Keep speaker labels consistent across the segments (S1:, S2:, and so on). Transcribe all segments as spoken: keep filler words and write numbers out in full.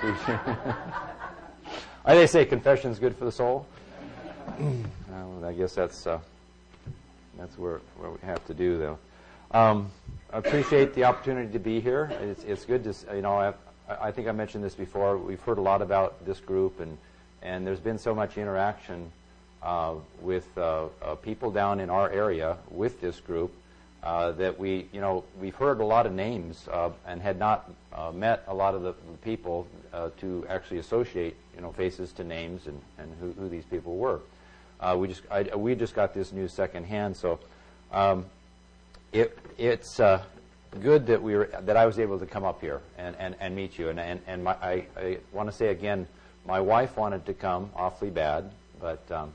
S1: appreciate it. I they say confession's good for the soul. Well, I guess that's uh, that's where where we have to do though. Um, I appreciate the opportunity to be here. It's it's good to you know I I think I mentioned this before. We've heard a lot about this group, and and there's been so much interaction uh, with uh, uh, people down in our area with this group. Uh, that we, you know, we've heard a lot of names uh, and had not uh, met a lot of the people uh, to actually associate, you know, faces to names and, and who, who these people were. Uh, we just, I, we just got this news secondhand, so um, it, it's uh, good that we were, that I was able to come up here and, and, and meet you. And and, and my, I, I want to say again, my wife wanted to come awfully bad, but um,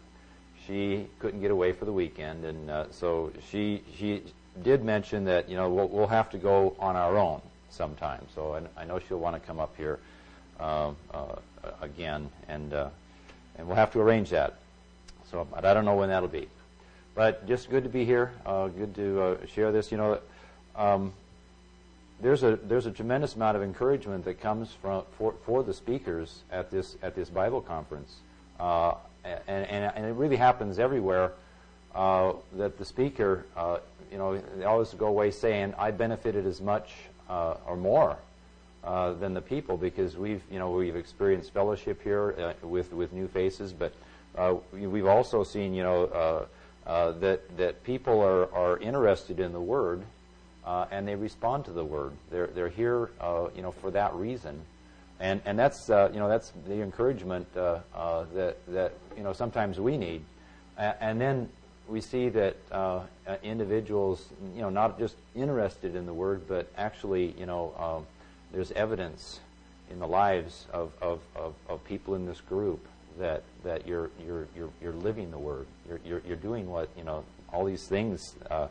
S1: she couldn't get away for the weekend, and uh, so she she. did mention that, you know, we'll, we'll have to go on our own sometime. So I, I know she'll want to come up here uh, uh, again, and uh, and we'll have to arrange that. So, but I don't know when that'll be. But just good to be here. Uh, good to uh, share this. You know, um, there's a there's a tremendous amount of encouragement that comes from for for the speakers at this at this Bible conference, uh, and, and and it really happens everywhere. Uh, that the speaker, uh, you know, they always go away saying, I benefited as much uh, or more uh, than the people, because we've, you know, we've experienced fellowship here uh, with with new faces, but uh, we've also seen, you know, uh, uh, that that people are are interested in the Word uh, and they respond to the Word. They're they're here, uh, you know, for that reason, and and that's uh, you know that's the encouragement uh, uh, that that you know sometimes we need, uh, and then. We see that uh, individuals, you know, not just interested in the Word, but actually, you know, um, there's evidence in the lives of, of, of, of people in this group that that you're you're you're you're living the Word. You're you're, you're doing what, you know, all these things, uh,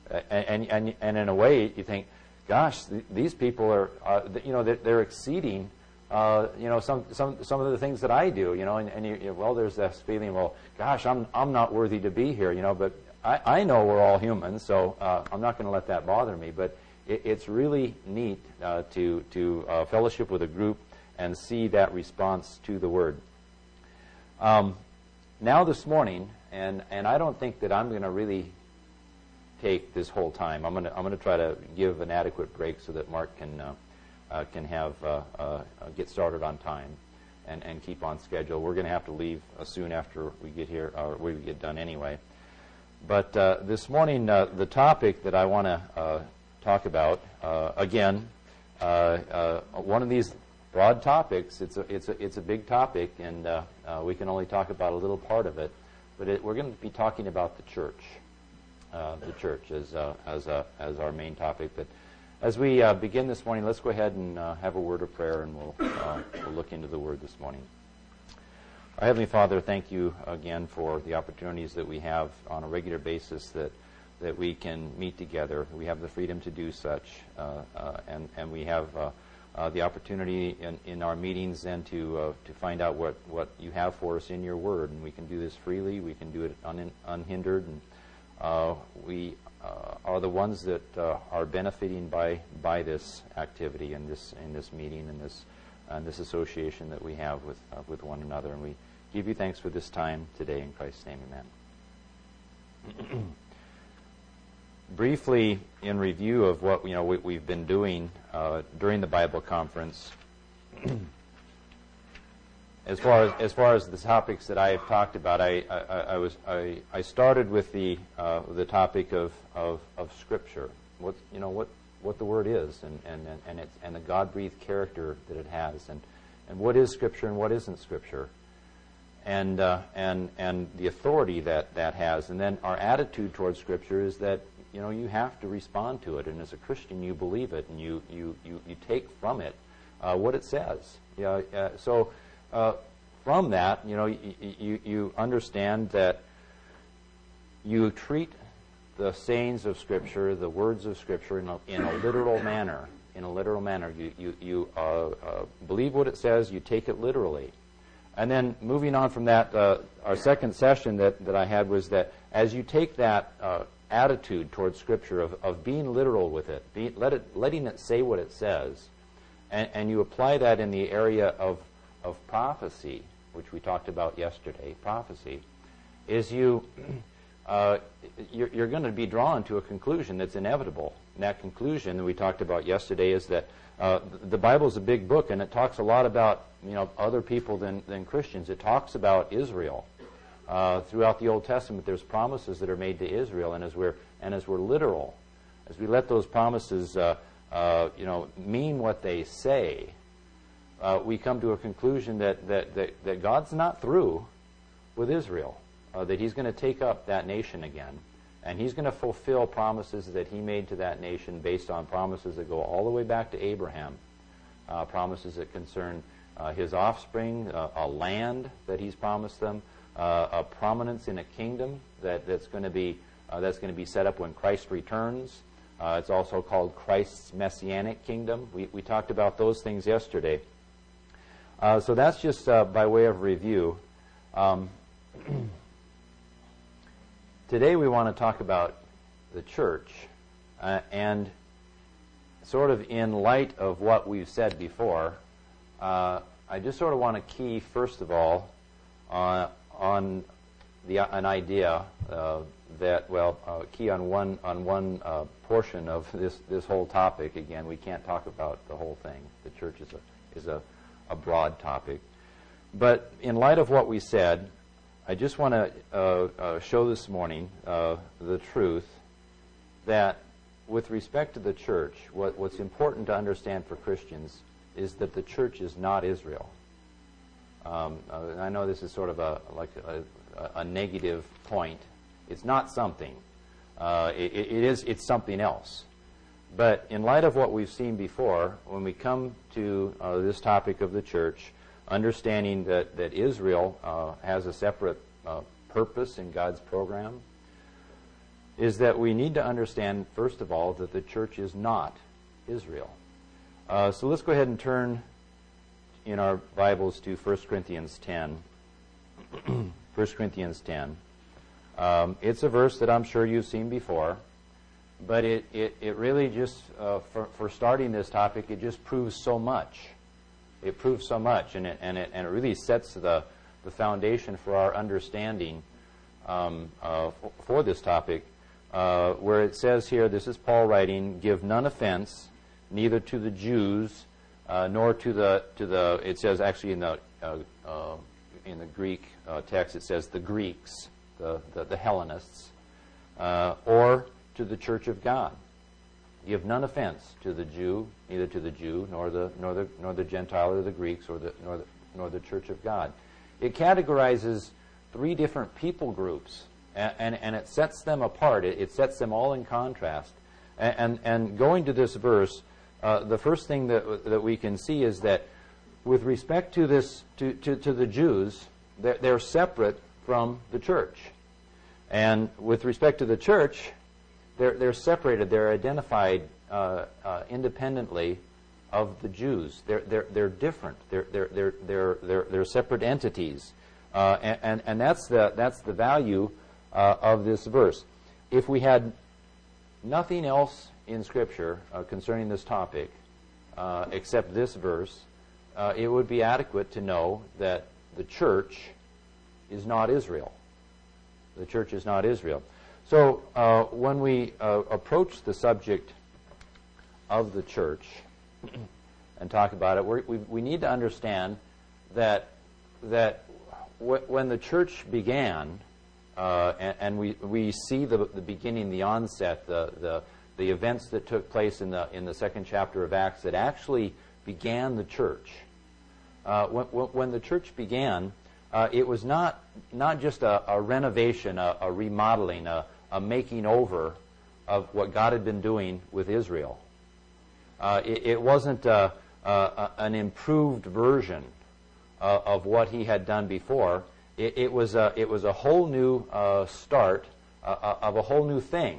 S1: and and and in a way, you think, gosh, th these people are, uh, you know, they're, they're exceeding. Uh, you know, some some some of the things that I do, you know, and, and you, you, well, there's this feeling, well, gosh, I'm I'm not worthy to be here, you know, but I, I know we're all human, so uh, I'm not going to let that bother me. But it, it's really neat uh, to to uh, fellowship with a group and see that response to the Word. Um, now this morning, and and I don't think that I'm going to really take this whole time. I'm going to I'm going to try to give an adequate break so that Mark can. Uh, Uh, can have uh, uh, get started on time and, and keep on schedule. We're going to have to leave uh, soon after we get here, or we get done anyway. But uh, this morning, uh, the topic that I want to uh, talk about, uh, again, uh, uh, one of these broad topics. It's a it's a it's a big topic, and uh, uh, we can only talk about a little part of it. But it, we're going to be talking about the church, uh, the church as uh, as uh, as our main topic. But as we uh, begin this morning, let's go ahead and uh, have a word of prayer, and we'll, uh, we'll look into the Word this morning. Our Heavenly Father, thank you again for the opportunities that we have on a regular basis that that we can meet together. We have the freedom to do such, uh, uh, and and we have uh, uh, the opportunity in, in our meetings then to uh, to find out what what you have for us in your Word, and we can do this freely. We can do it un, unhindered, and uh, we. Uh, are the ones that uh, are benefiting by by this activity and this in this meeting and this and this association that we have with uh, with one another, and we give you thanks for this time today in Christ's name, amen. Briefly, in review of what you know we, we've been doing uh, during the Bible conference. As far as as far as the topics that I have talked about, I I, I was I, I started with the uh, the topic of, of, of Scripture, what you know what, what the Word is, and and and it's and the God-breathed character that it has, and, and what is Scripture and what isn't Scripture, and uh, and and the authority that that has, and then our attitude towards Scripture is that you know you have to respond to it, and as a Christian you believe it, and you you you, you take from it uh, what it says. Yeah, uh, so. Uh, from that, you know, you, you, you understand that you treat the sayings of Scripture, the words of Scripture, in a, in a literal manner. In a literal manner, you you, you uh, uh, believe what it says. You take it literally, and then moving on from that, uh, our second session that that I had was that as you take that uh, attitude towards Scripture of of being literal with it, be, let it letting it say what it says. and, and you apply that in the area of, of prophecy, which we talked about yesterday, prophecy, is you, uh, you're, you're going to be drawn to a conclusion that's inevitable. And that conclusion that we talked about yesterday is that uh, the Bible is a big book, and it talks a lot about, you know, other people than, than Christians. It talks about Israel. Uh, throughout the Old Testament, there's promises that are made to Israel, and as we're and as we're literal, as we let those promises, uh, uh, you know, mean what they say, uh, we come to a conclusion that that that, that God's not through with Israel. Uh, that He's going to take up that nation again, and He's going to fulfill promises that He made to that nation based on promises that go all the way back to Abraham, uh, promises that concern uh, His offspring, uh, a land that He's promised them. Uh, a prominence in a kingdom that, that's going to be uh, that's going to be set up when Christ returns. Uh, it's also called Christ's Messianic kingdom. We we talked about those things yesterday. Uh, so that's just uh, by way of review. Um, today we want to talk about the church, uh, and sort of in light of what we've said before, uh, I just sort of want to key first of all on. on the an idea uh, that well uh, key on one on one uh, portion of this this whole topic. Again, we can't talk about the whole thing. The church is a is a, a broad topic, but in light of what we said, I just want to uh, uh, show this morning uh, the truth that with respect to the church, what what's important to understand for Christians is that the church is not Israel. Um, uh, I know this is sort of a like a, a negative point. It's not something. Uh, it, it is. It's something else. But in light of what we've seen before, when we come to uh, this topic of the church, understanding that that Israel uh, has a separate uh, purpose in God's program, is that we need to understand first of all that the church is not Israel. Uh, so let's go ahead and turn in our Bibles to First Corinthians ten. First Corinthians ten. Um, it's a verse that I'm sure you've seen before, but it, it, it really just, uh, for, for starting this topic, it just proves so much. It proves so much, and it, and it, and it really sets the, the foundation for our understanding um, uh, for, for this topic, uh, where it says here, this is Paul writing, "Give none offense, neither to the Jews, Uh, nor to the to the it says actually in the uh, uh, in the Greek uh, text it says the Greeks, the the, the Hellenists, uh, or to the church of God. Give none offense to the Jew, neither to the Jew nor the nor the nor the Gentile or the Greeks or the nor the nor the church of God." It categorizes three different people groups, and and, and it sets them apart. It, it sets them all in contrast. And and, and going to this verse. Uh, the first thing that that we can see is that with respect to this to, to, to the Jews, they're, they're separate from the church. And with respect to the church, they're they're separated, they're identified uh, uh, independently of the Jews. They're they're they're different. They're they're they're they're they're, they're separate entities. Uh, and, and, and that's the that's the value uh, of this verse. If we had nothing else in Scripture uh, concerning this topic, uh, except this verse, uh, it would be adequate to know that the church is not Israel. The church is not Israel. So uh, when we uh, approach the subject of the church and talk about it, we're, we we need to understand that that w- when the church began, uh, and, and we we see the the beginning, the onset, the the the events that took place in the in the second chapter of Acts that actually began the church. Uh, when, when the church began, uh, it was not not just a, a renovation, a, a remodeling, a, a making over of what God had been doing with Israel. Uh, it, it wasn't a, a, an improved version uh, of what He had done before. It, it was a, it was a whole new uh, start uh, of a whole new thing.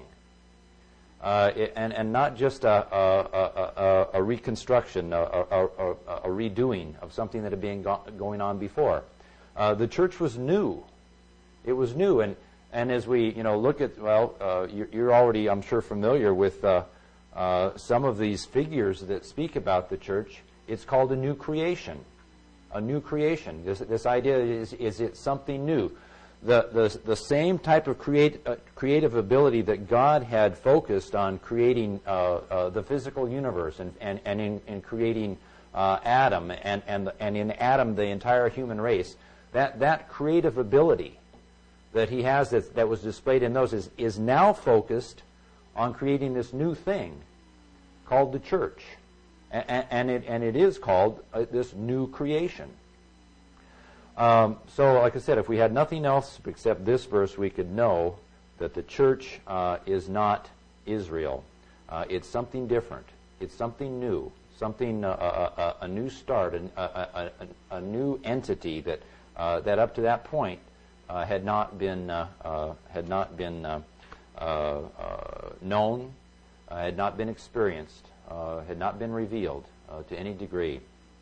S1: Uh, it, and, and not just a, a, a, a reconstruction, a, a, a, a redoing of something that had been go- going on before. Uh, the church was new. It was new, and and as we you know look at well, uh, you're, you're already I'm sure familiar with uh, uh, some of these figures that speak about the church It's called a new creation. A new creation. This, this idea is, is it something new? The, the, the same type of create, uh, creative ability that God had focused on creating uh, uh, the physical universe and, and, and in, in creating uh, Adam and, and, and in Adam the entire human race, that, that creative ability that he has that, that was displayed in those is, is now focused on creating this new thing called the church. And, and, it, and it is called uh, this new creation. Um, so, like I said, if we had nothing else except this verse, we could know that the church uh, is not Israel. Uh, it's something different. It's something new, something uh, a, a, a new start, a, a, a, a new entity that uh, that up to that point uh, had not been uh, uh, had not been uh, uh, uh, known, uh, had not been experienced, uh, had not been revealed uh, to any degree.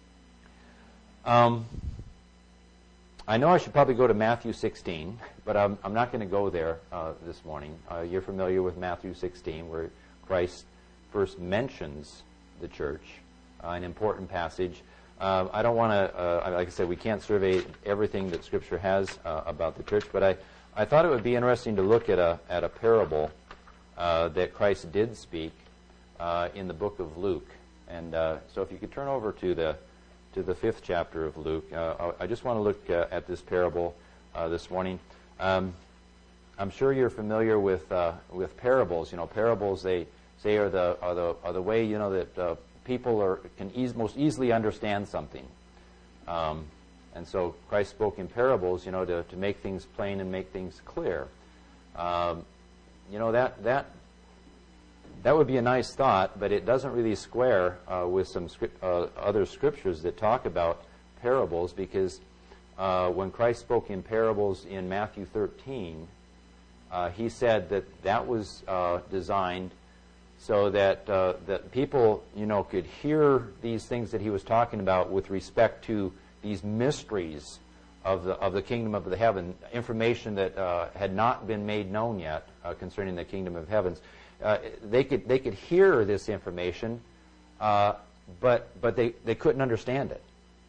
S1: Um, I know I should probably go to Matthew sixteen, but I'm, I'm not going to go there uh, this morning. Uh, you're familiar with Matthew sixteen, where Christ first mentions the church, uh, an important passage. Uh, I don't want to, uh, like I said, we can't survey everything that Scripture has uh, about the church, but I, I thought it would be interesting to look at a, at a parable uh, that Christ did speak uh, in the book of Luke. And uh, so if you could turn over to the to the fifth chapter of Luke. Uh, I just want to look uh, at this parable uh, this morning. Um, I'm sure you're familiar with uh, with parables. You know, parables they say are the are the are the way you know that uh, people are can eas- most easily understand something. Um, and so Christ spoke in parables, you know, to to make things plain and make things clear. Um, you know that that. That would be a nice thought, but it doesn't really square uh, with some script, uh, other scriptures that talk about parables, because uh, when Christ spoke in parables in Matthew thirteen, uh, he said that that was uh, designed so that uh, that people, you know, could hear these things that he was talking about with respect to these mysteries of the of the kingdom of the heaven, information that uh, had not been made known yet uh, concerning the kingdom of heavens. Uh, they could they could hear this information, uh, but but they, they couldn't understand it.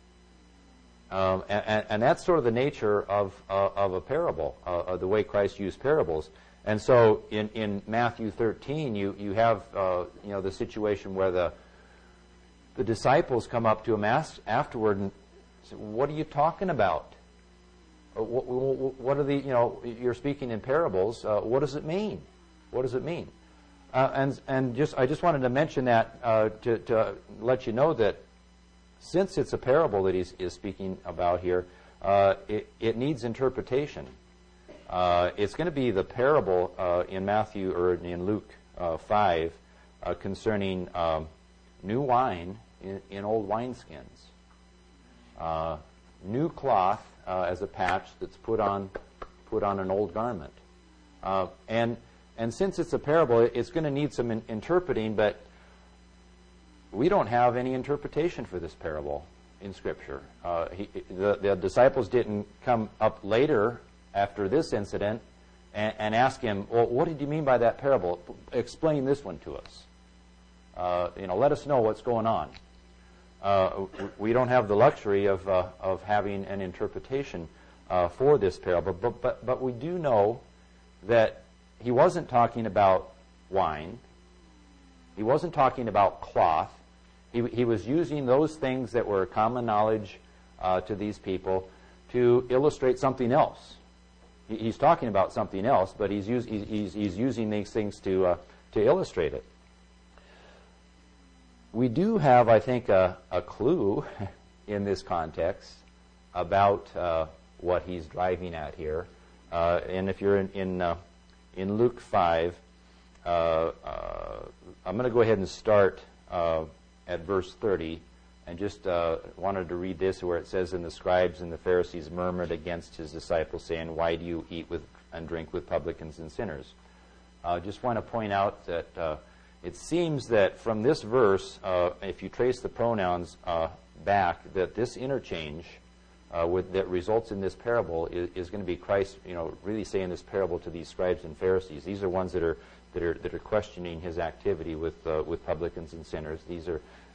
S1: Um, and, and that's sort of the nature of uh, of a parable, uh, of the way Christ used parables. And so in, in Matthew thirteen, you you have uh, you know the situation where the the disciples come up to him afterward and say, "What are you talking about? What, what are the you know you're speaking in parables? Uh, what does it mean? What does it mean?" Uh, and and just I just wanted to mention that uh, to, to let you know that since it's a parable that he is speaking about here, uh, it, it needs interpretation. Uh, it's going to be the parable uh, in Matthew or in Luke uh, five uh, concerning um, new wine in, in old wineskins, uh, new cloth uh, as a patch that's put on put on an old garment, uh, and. And since it's a parable, it's going to need some in- interpreting, but we don't have any interpretation for this parable in Scripture. Uh, he, the, the disciples didn't come up later after this incident and, and ask him, well, what did you mean by that parable? Explain this one to us. Uh, you know, let us know what's going on. Uh, we don't have the luxury of, uh, of having an interpretation uh, for this parable, but, but, but we do know that he wasn't talking about wine. He wasn't talking about cloth. He, he was using those things that were common knowledge uh, to these people to illustrate something else. He, he's talking about something else, but he's, use, he's, he's using these things to, uh, to illustrate it. We do have, I think, a, a clue in this context about uh, what he's driving at here. Uh, and if you're in... in uh, In Luke five, uh, uh, I'm going to go ahead and start uh, at verse thirty, and just uh, wanted to read this where it says, "And the scribes and the Pharisees murmured against his disciples, saying, 'Why do you eat with and drink with publicans and sinners?'" I uh, just want to point out that uh, it seems that from this verse, uh, if you trace the pronouns uh, back, that this interchange Uh, with, that results in this parable is, is going to be Christ, you know, really saying this parable to these scribes and Pharisees. These are ones that are that are that are questioning his activity with uh, with publicans and sinners. These are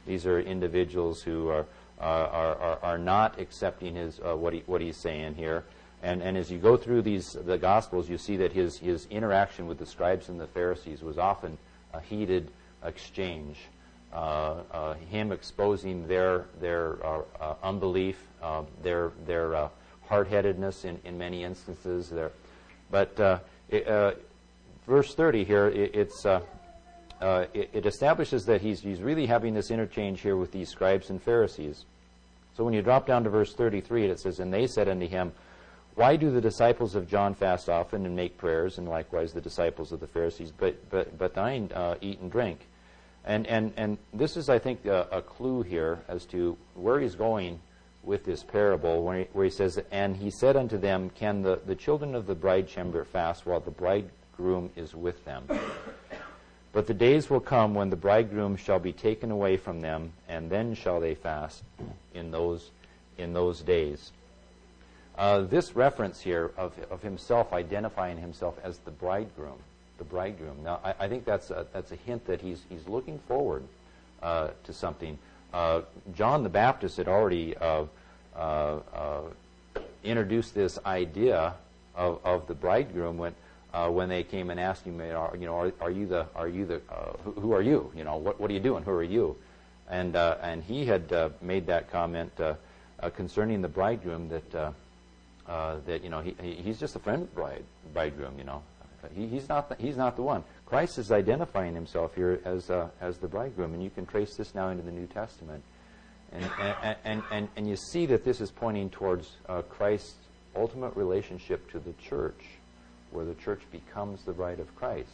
S1: These are individuals who are are are, are not accepting his uh, what he what he's saying here. And and as you go through these the Gospels, you see that his his interaction with the scribes and the Pharisees was often a heated exchange. Uh, uh, him exposing their their uh, uh, unbelief, uh, their their uh, hard-headedness in, in many instances. There, but uh, it, uh, verse thirty here, it, it's uh, uh, it, it establishes that he's he's really having this interchange here with these scribes and Pharisees. So when you drop down to verse thirty-three, it says, "And they said unto him, Why do the disciples of John fast often and make prayers, and likewise the disciples of the Pharisees, but but but thine uh, eat and drink?" And and and this is, I think, a, a clue here as to where he's going with this parable, where he, where he says, "And he said unto them, Can the, the children of the bride chamber fast while the bridegroom is with them? But the days will come when the bridegroom shall be taken away from them, and then shall they fast in those in those days." Uh, this reference here of of himself identifying himself as the bridegroom. The bridegroom. Now, I, I think that's a, that's a hint that he's he's looking forward uh, to something. Uh, John the Baptist had already uh, uh, uh, introduced this idea of, of the bridegroom when uh, when they came and asked him, you know, are, are you the are you the uh, who, who are you? You know, what what are you doing? Who are you? And uh, and he had uh, made that comment uh, uh, concerning the bridegroom that uh, uh, that you know he he's just a friend of the bride bridegroom. You know. He, he's not the, he's not the one. Christ is identifying himself here as uh, as the bridegroom, and you can trace this now into the New Testament, and and and, and, and you see that this is pointing towards uh, Christ's ultimate relationship to the church, where the church becomes the bride of Christ.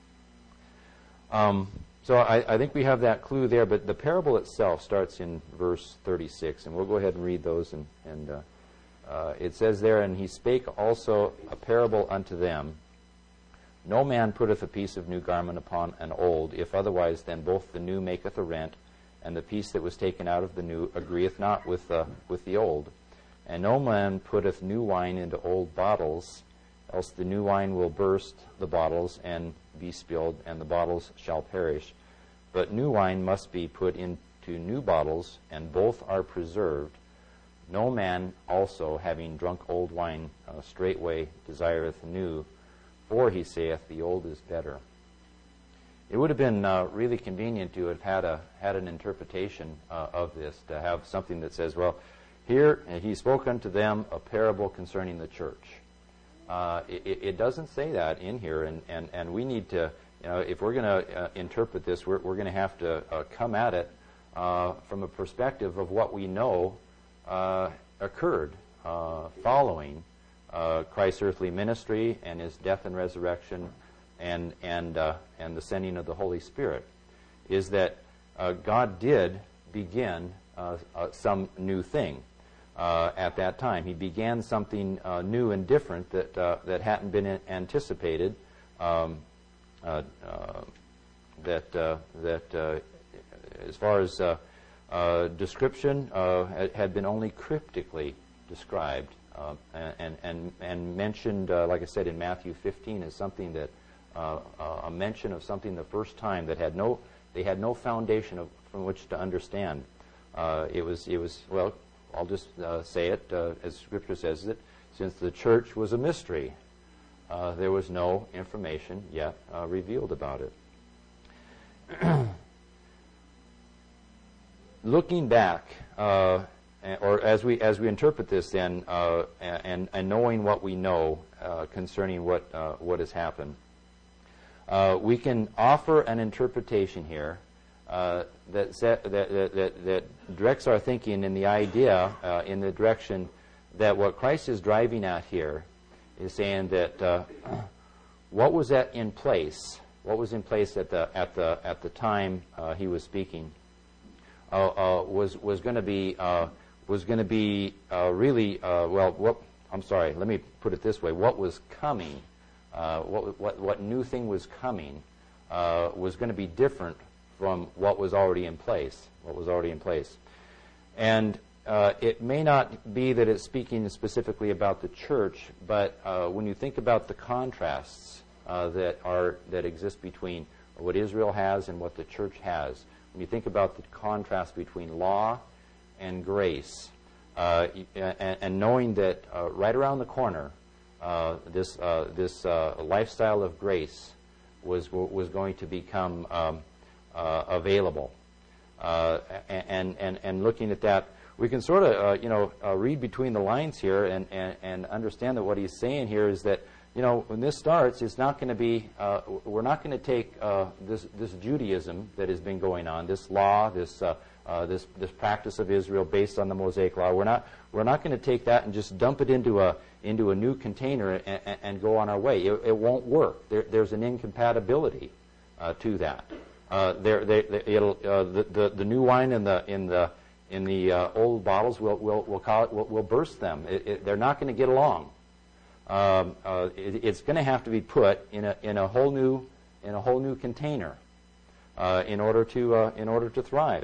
S1: Um, so I, I think we have that clue there, but the parable itself starts in verse thirty-six, and we'll go ahead and read those. And, and uh, uh, it says there, "And he spake also a parable unto them. No man putteth a piece of new garment upon an old, if otherwise then both the new maketh a rent, and the piece that was taken out of the new agreeth not with the, with the old. And no man putteth new wine into old bottles, else the new wine will burst the bottles and be spilled, and the bottles shall perish. But new wine must be put into new bottles, and both are preserved. No man also, having drunk old wine, uh, straightway desireth new, for he saith, the old is better." It would have been uh, really convenient to have had a had an interpretation uh, of this, to have something that says, well, here and he spoke unto them a parable concerning the church. Uh, it, it doesn't say that in here, and, and, and we need to, you know, if we're going to uh, interpret this, we're, we're going to have to uh, come at it uh, from a perspective of what we know uh, occurred uh, following Uh, Christ's earthly ministry and his death and resurrection, and and uh, and the sending of the Holy Spirit, is that uh, God did begin uh, uh, some new thing uh, at that time. He began something uh, new and different that uh, that hadn't been anticipated. Um, uh, uh, that uh, that uh, as far as uh, uh, description uh, had been only cryptically described. Uh, and, and, and mentioned, uh, like I said, in Matthew fifteen, as something that, uh, uh, a mention of something the first time that had no, they had no foundation of, from which to understand. Uh, it was, it was, well, I'll just uh, say it uh, as Scripture says it, since the church was a mystery, uh, there was no information yet uh, revealed about it. Looking back, uh, or as we as we interpret this, then, uh, and and knowing what we know uh, concerning what uh, what has happened, uh, we can offer an interpretation here uh, that, set, that, that that that directs our thinking in the idea, uh, in the direction that what Christ is driving at here is saying that uh, what was that in place, what was in place at the at the at the time uh, he was speaking, uh, uh, was was going to be. Uh, was going to be uh, really, uh, well, what, I'm sorry, let me put it this way. What was coming, uh, what, what, what new thing was coming uh, was going to be different from what was already in place, what was already in place. And uh, it may not be that it's speaking specifically about the church, but uh, when you think about the contrasts uh, that are that exist between what Israel has and what the church has, when you think about the contrast between law and grace, uh, and, and knowing that uh, right around the corner, uh, this uh, this uh, lifestyle of grace was was going to become um, uh, available, uh, and and and looking at that, we can sort of uh, you know uh, read between the lines here and, and and understand that what he's saying here is that, you know, when this starts, it's not going to be, uh, we're not going to take uh, this, this Judaism that has been going on, this law, this, uh, uh, this, this practice of Israel based on the Mosaic Law. We're not, we're not going to take that and just dump it into a, into a new container and, and, and go on our way. It, it won't work. There, there's an incompatibility uh, to that. Uh, there, they, they, it'll, uh, the, the, the new wine in the, in the, in the uh, old bottles will, will, will, call it, will, will burst them. It, it, they're not going to get along. Um, uh, it, it's going to have to be put in a in a whole new in a whole new container uh, in order to uh, in order to thrive.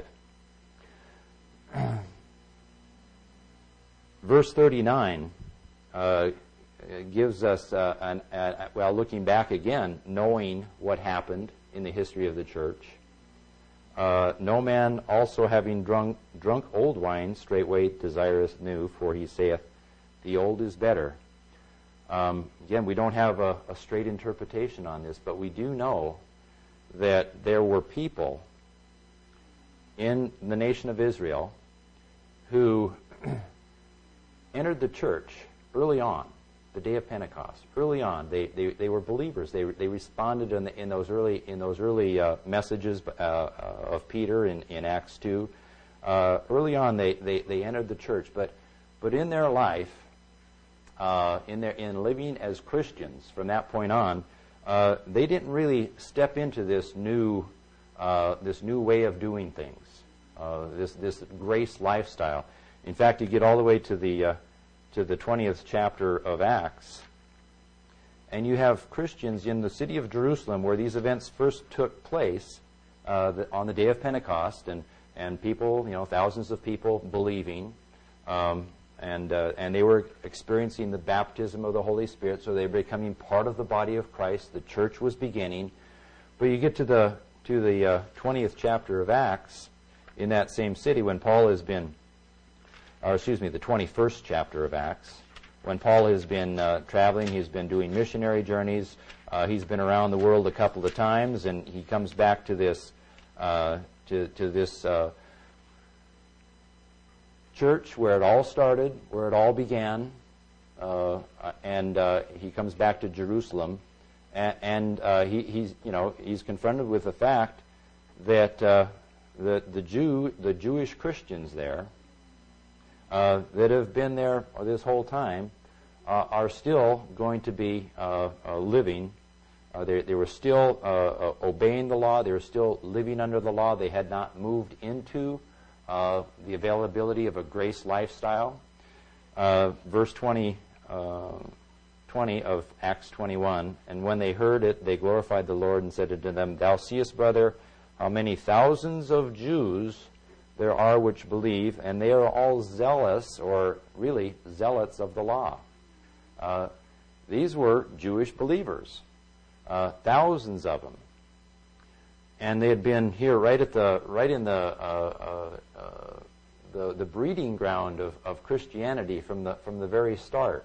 S1: Verse thirty-nine uh, gives us uh, an, uh, well, looking back again, knowing what happened in the history of the church. Uh, no man also having drunk drunk old wine straightway desireth new, for he saith, the old is better. Um, again, we don't have a, a straight interpretation on this, but we do know that there were people in the nation of Israel who entered the church early on, the day of Pentecost. Early on, they they, they were believers. They they responded in, the, in those early in those early uh, messages uh, uh, of Peter in, in Acts two. Uh, early on, they, they they entered the church, but but in their life. Uh, in their in living as Christians from that point on, uh, they didn't really step into this new uh, this new way of doing things, uh, this this grace lifestyle. In fact, you get all the way to the uh, to the twentieth chapter of Acts, and you have Christians in the city of Jerusalem where these events first took place uh, the, on the day of Pentecost, and and people, you know, thousands of people believing. Um, And uh, and they were experiencing the baptism of the Holy Spirit, so they were becoming part of the body of Christ. The church was beginning. But you get to the to the uh, twentieth chapter of Acts in that same city when Paul has been, or excuse me, the twenty-first chapter of Acts, when Paul has been uh, traveling, he's been doing missionary journeys. Uh, he's been around the world a couple of times, and he comes back to this uh, to to this. Uh, church where it all started, where it all began, uh, and uh, he comes back to Jerusalem, and, and uh, he, he's you know he's confronted with the fact that uh, the the Jew the Jewish Christians there uh, that have been there this whole time uh, are still going to be uh, uh, living. Uh, they they were still uh, uh, obeying the law. They were still living under the law. They had not moved into Uh, the availability of a grace lifestyle. Uh, verse twenty, uh, twenty of Acts twenty-one, and when they heard it, they glorified the Lord and said unto them, Thou seest, brother, how many thousands of Jews there are which believe, and they are all zealous, or really zealots of the law. Uh, these were Jewish believers, uh, thousands of them. And they had been here right at the right in the uh, uh, uh, the, the breeding ground of, of Christianity from the from the very start.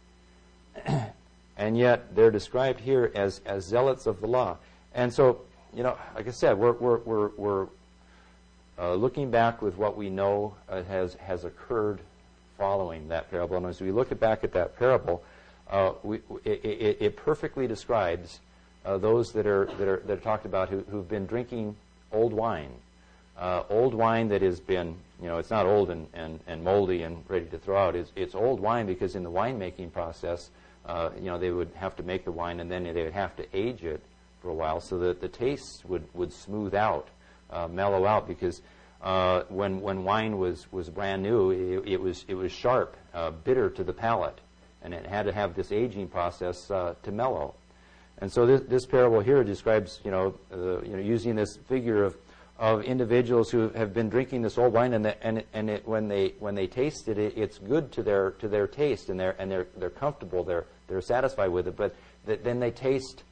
S1: And yet they're described here as, as zealots of the law. And so, you know, like I said, we're we're we're, we're uh, looking back with what we know uh, has has occurred following that parable. And as we look back at that parable, uh, we, it, it, it perfectly describes Uh, those that are that are that are talked about who, who've been drinking old wine, uh, old wine that has been, you know, it's not old and, and, and moldy and ready to throw out. It's, it's old wine because in the winemaking process, uh, you know, they would have to make the wine and then they would have to age it for a while so that the taste would, would smooth out, uh, mellow out. Because uh, when when wine was, was brand new, it, it was it was sharp, uh, bitter to the palate, and it had to have this aging process uh, to mellow. And so this, this parable here describes, you know, uh, you know, using this figure of, of individuals who have been drinking this old wine, and the, and it, and it, when they when they taste it, it, it's good to their to their taste, and they're and they're they're comfortable, they're they're satisfied with it. But th- then they taste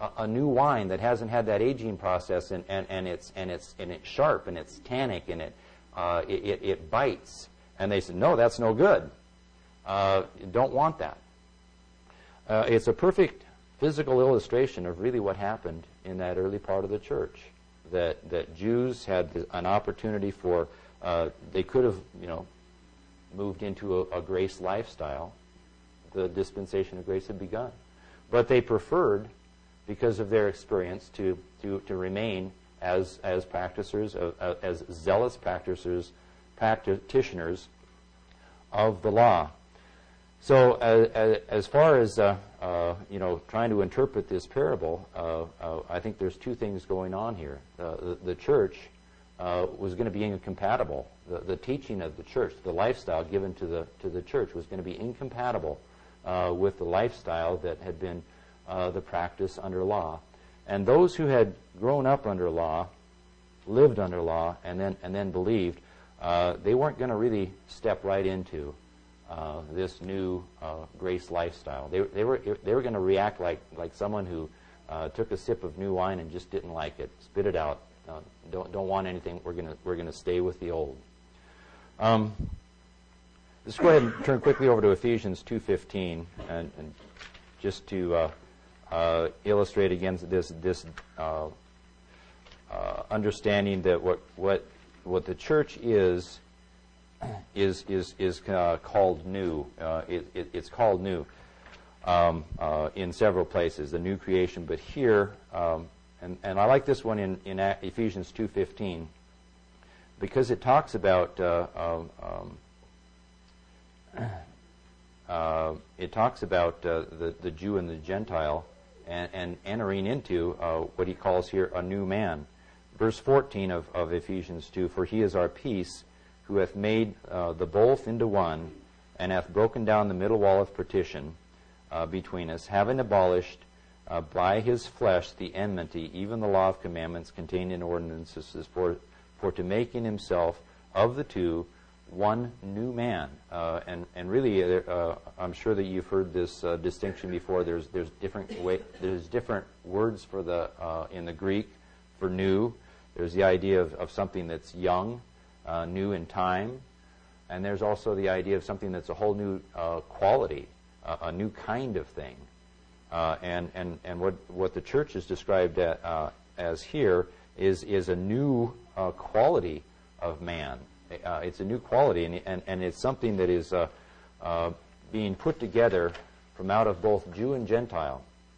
S1: a, a new wine that hasn't had that aging process, and, and, and it's and it's and it's sharp and it's tannic and it uh, it, it, it bites. And they said, no, that's no good. Uh, you don't want that. Uh, it's a perfect physical illustration of really what happened in that early part of the church. That that Jews had an opportunity for uh, they could have you know moved into a, a grace lifestyle. The dispensation of grace had begun, but they preferred, because of their experience, to to, to remain as as practicers of, uh, as zealous practicers practitioners of the law. So uh, as far as uh, uh, you know, trying to interpret this parable, uh, uh, I think there's two things going on here. Uh, the, the church uh, was going to be incompatible. The, the teaching of the church, the lifestyle given to the to the church, was going to be incompatible uh, with the lifestyle that had been uh, the practice under law. And those who had grown up under law, lived under law, and then and then believed, uh, they weren't going to really step right into Uh, this new uh, grace lifestyle. They, they were they were going to react like like someone who uh, took a sip of new wine and just didn't like it, spit it out. Uh, don't don't want anything. We're gonna we're gonna stay with the old. Um, let's go ahead and turn quickly over to Ephesians two fifteen, and, and just to uh, uh, illustrate again this this uh, uh, understanding that what what what the church is. is is is uh, called new. Uh, it, it, it's called new um, uh, in several places, the new creation. But here, um, and and I like this one in in Ephesians two fifteen, because it talks about uh, um, uh, it talks about uh, the the Jew and the Gentile, and, and entering into uh, what he calls here a new man. Verse fourteen of of Ephesians two: For he is our peace, who hath made uh, the both into one, and hath broken down the middle wall of partition uh, between us, having abolished uh, by his flesh the enmity, even the law of commandments contained in ordinances, for, for to make in himself of the two one new man. Uh, and, and really, uh, I'm sure that you've heard this uh, distinction before. There's there's different way, there's different words for the uh, in the Greek for new. There's the idea of, of something that's young, Uh, new in time, and there's also the idea of something that's a whole new uh, quality, uh, a new kind of thing. Uh, and and and what what the church is described at, uh, as here is is a new uh, quality of man. Uh, it's a new quality, and and, and it's something that is uh, uh, being put together from out of both Jew and Gentile.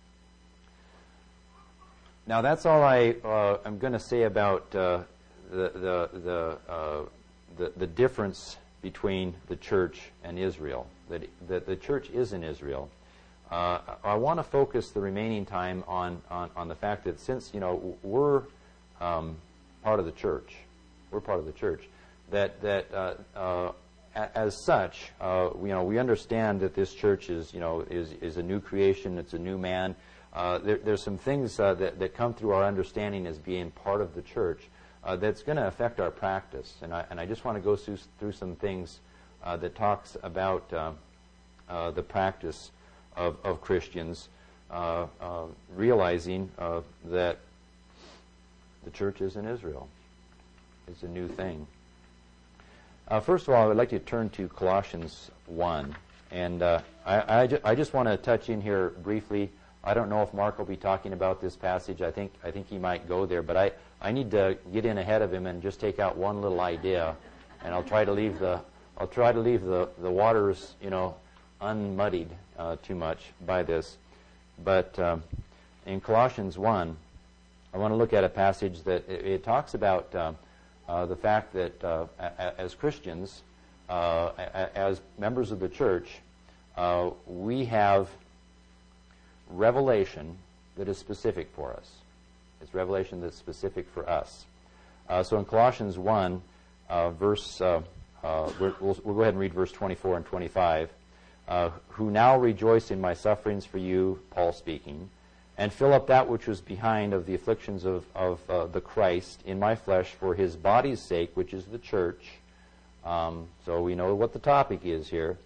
S1: Now that's all I uh, I'm going to say about Uh, The the the, uh, the the difference between the church and Israel. That that the church is in Israel. Uh, I want to focus the remaining time on, on on the fact that since you know we're um, part of the church, we're part of the church. That that uh, uh, as such, uh, you know, we understand that this church is you know is is a new creation. It's a new man. Uh, there, there's some things uh, that that come through our understanding as being part of the church. Uh, that's going to affect our practice, and I and I just want to go through, through some things uh, that talks about uh, uh, the practice of, of Christians, uh, uh, realizing uh, that the church is in Israel. It's a new thing. Uh, first of all, I would like to turn to Colossians one, and uh, I I, ju- I just want to touch in here briefly. I don't know if Mark will be talking about this passage. I think I think he might go there, but I, I need to get in ahead of him and just take out one little idea, and I'll try to leave the I'll try to leave the, the waters you know unmuddied uh, too much by this. But um, in Colossians one, I want to look at a passage that it, it talks about uh, uh, the fact that uh, a, as Christians, uh, a, as members of the church, uh, we have revelation that is specific for us. It's revelation that's specific for us. Uh, so in Colossians one, uh, verse, uh, uh, we'll, we'll go ahead and read verse twenty-four and twenty-five. Uh, Who now rejoice in my sufferings for you, Paul speaking, and fill up that which was behind of the afflictions of, of uh, the Christ in my flesh for his body's sake, which is the church. Um, so we know what the topic is here.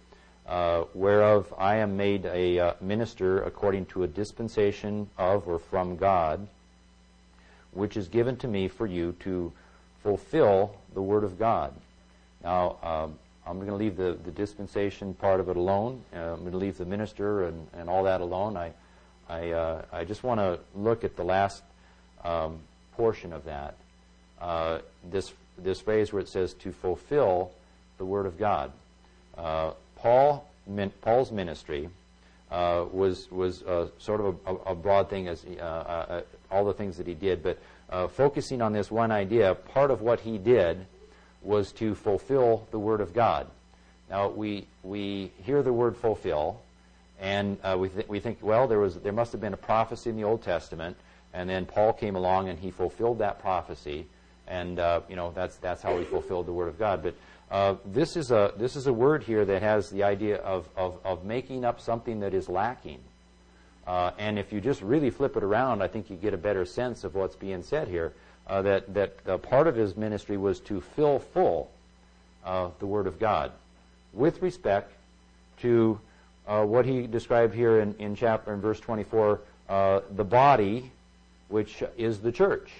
S1: uh, whereof I am made a uh, minister according to a dispensation of or from God, which is given to me for you to fulfill the word of God. Now, um, I'm going to leave the, the dispensation part of it alone. Uh, I'm going to leave the minister and, and all that alone. I, I, uh, I just want to look at the last um, portion of that. Uh, this this phrase where it says to fulfill the word of God. Uh, Paul min, Paul's ministry uh, was was uh, sort of a, a broad thing as uh, uh, all the things that he did, but uh, focusing on this one idea, part of what he did was to fulfill the word of God. Now we we hear the word fulfill, and uh, we th we think, well, there was there must have been a prophecy in the Old Testament, and then Paul came along and he fulfilled that prophecy. And uh, you know that's that's how we fulfilled the word of God. But uh, this is a this is a word here that has the idea of of, of making up something that is lacking. Uh, and if you just really flip it around, I think you get a better sense of what's being said here. Uh, that that uh, part of his ministry was to fill full uh, the word of God, with respect to uh, what he described here in in chapter in verse twenty-four, uh, the body, which is the church.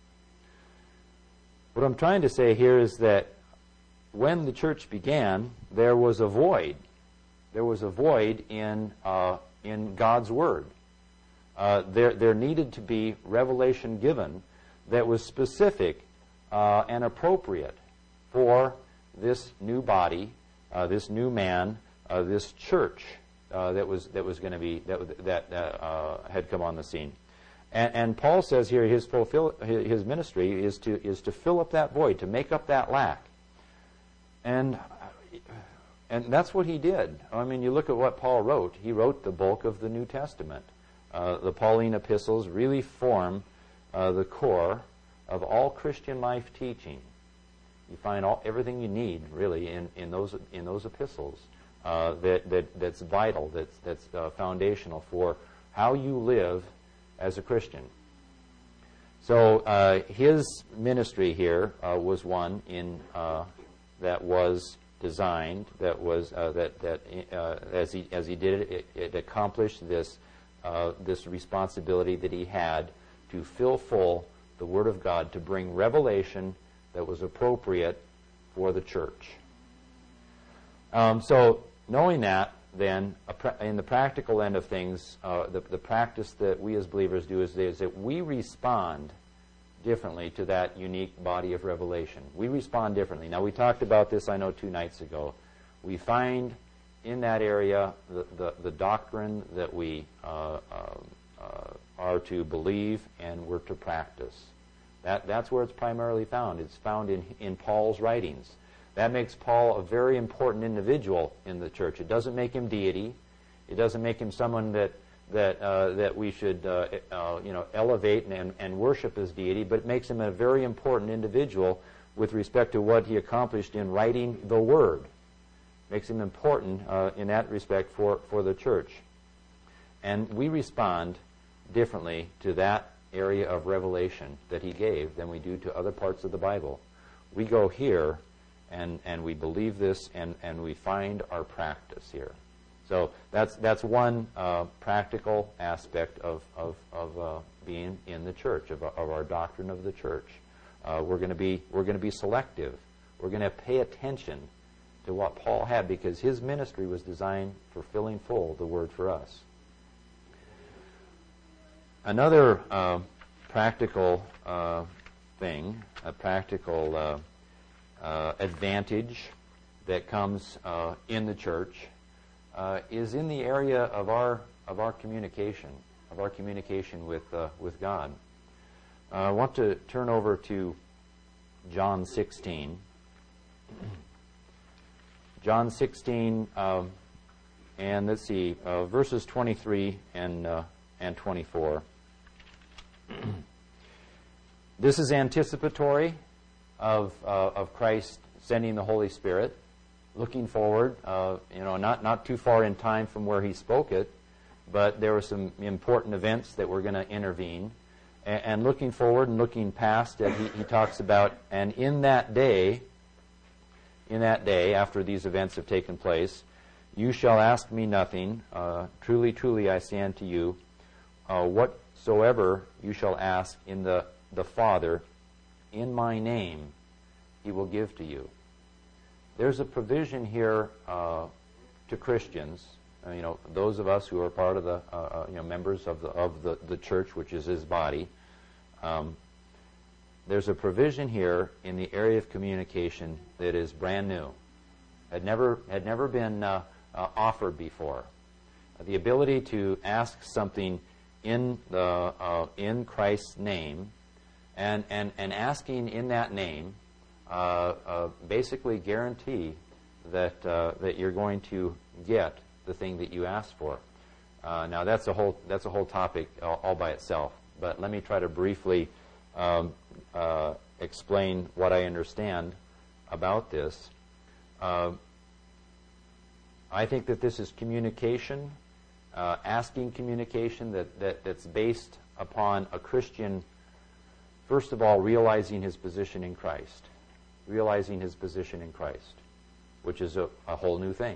S1: What I'm trying to say here is that when the church began, there was a void. There was a void in uh, in God's word. Uh, there there needed to be revelation given that was specific uh, and appropriate for this new body, uh, this new man, uh, this church uh, that was that was going to be that that uh, had come on the scene. And, and Paul says here his fulfill his ministry is to is to fill up that void, to make up that lack. And and that's what he did. I mean, you look at what Paul wrote. He wrote the bulk of the New Testament. Uh, the Pauline epistles really form uh, the core of all Christian life teaching. You find all everything you need really in, in those in those epistles uh, that that that's vital, that's that's uh, foundational for how you live as a Christian. So uh, his ministry here uh, was one in uh, that was designed, that was uh, that that uh, as he as he did it, it, it accomplished this uh, this responsibility that he had to fill full the Word of God, to bring revelation that was appropriate for the church. Um, so knowing that, then, in the practical end of things, uh, the, the practice that we as believers do is, is that we respond differently to that unique body of revelation. We respond differently. Now, we talked about this, I know, two nights ago. We find in that area the, the, the doctrine that we uh, uh, uh, are to believe and we're to practice. That, that's where it's primarily found. It's found in, in Paul's writings. That makes Paul a very important individual in the church. It doesn't make him deity. It doesn't make him someone that that uh, that we should uh, uh, you know elevate and, and worship as deity, but it makes him a very important individual with respect to what he accomplished in writing the Word. Makes him important uh, in that respect for, for the church. And we respond differently to that area of revelation that he gave than we do to other parts of the Bible. We go here and, and we believe this and, and we find our practice here. So that's that's one uh, practical aspect of, of, of uh, being in the church, of, of our doctrine of the church. Uh, we're going to be we're going to be selective. We're going to pay attention to what Paul had, because his ministry was designed for filling full the Word for us. Another uh, practical uh, thing, a practical uh, uh, advantage that comes uh, in the church uh, is in the area of our of our communication, of our communication with uh, with God. Uh, I want to turn over to John sixteen. John sixteen, um, and let's see, uh, verses twenty-three and uh, and twenty-four. This is anticipatory of uh, of Christ sending the Holy Spirit, looking forward. Uh, you know, not not too far in time from where he spoke it, but there were some important events that were going to intervene, and, and looking forward and looking past it, he, he talks about, and in that day. In that day, after these events have taken place, You shall ask me nothing. Uh, truly, truly, I say unto you, uh, whatsoever you shall ask in the, the Father, in my name, he will give to you. There's a provision here uh, to Christians, uh, you know, those of us who are part of the, uh, uh, you know, members of the of the, the church, which is his body. Um, there's a provision here in the area of communication that is brand new, had never had never been uh, uh, offered before. Uh, the ability to ask something in the uh, in Christ's name, and and and asking in that name. Uh, uh, basically guarantee that uh, that you're going to get the thing that you asked for. Uh, now that's a whole that's a whole topic all, all by itself. But let me try to briefly um, uh, explain what I understand about this. Uh, I think that this is communication, uh, asking communication that, that that's based upon a Christian, first of all, realizing his position in Christ. Realizing his position in Christ, which is a, a whole new thing.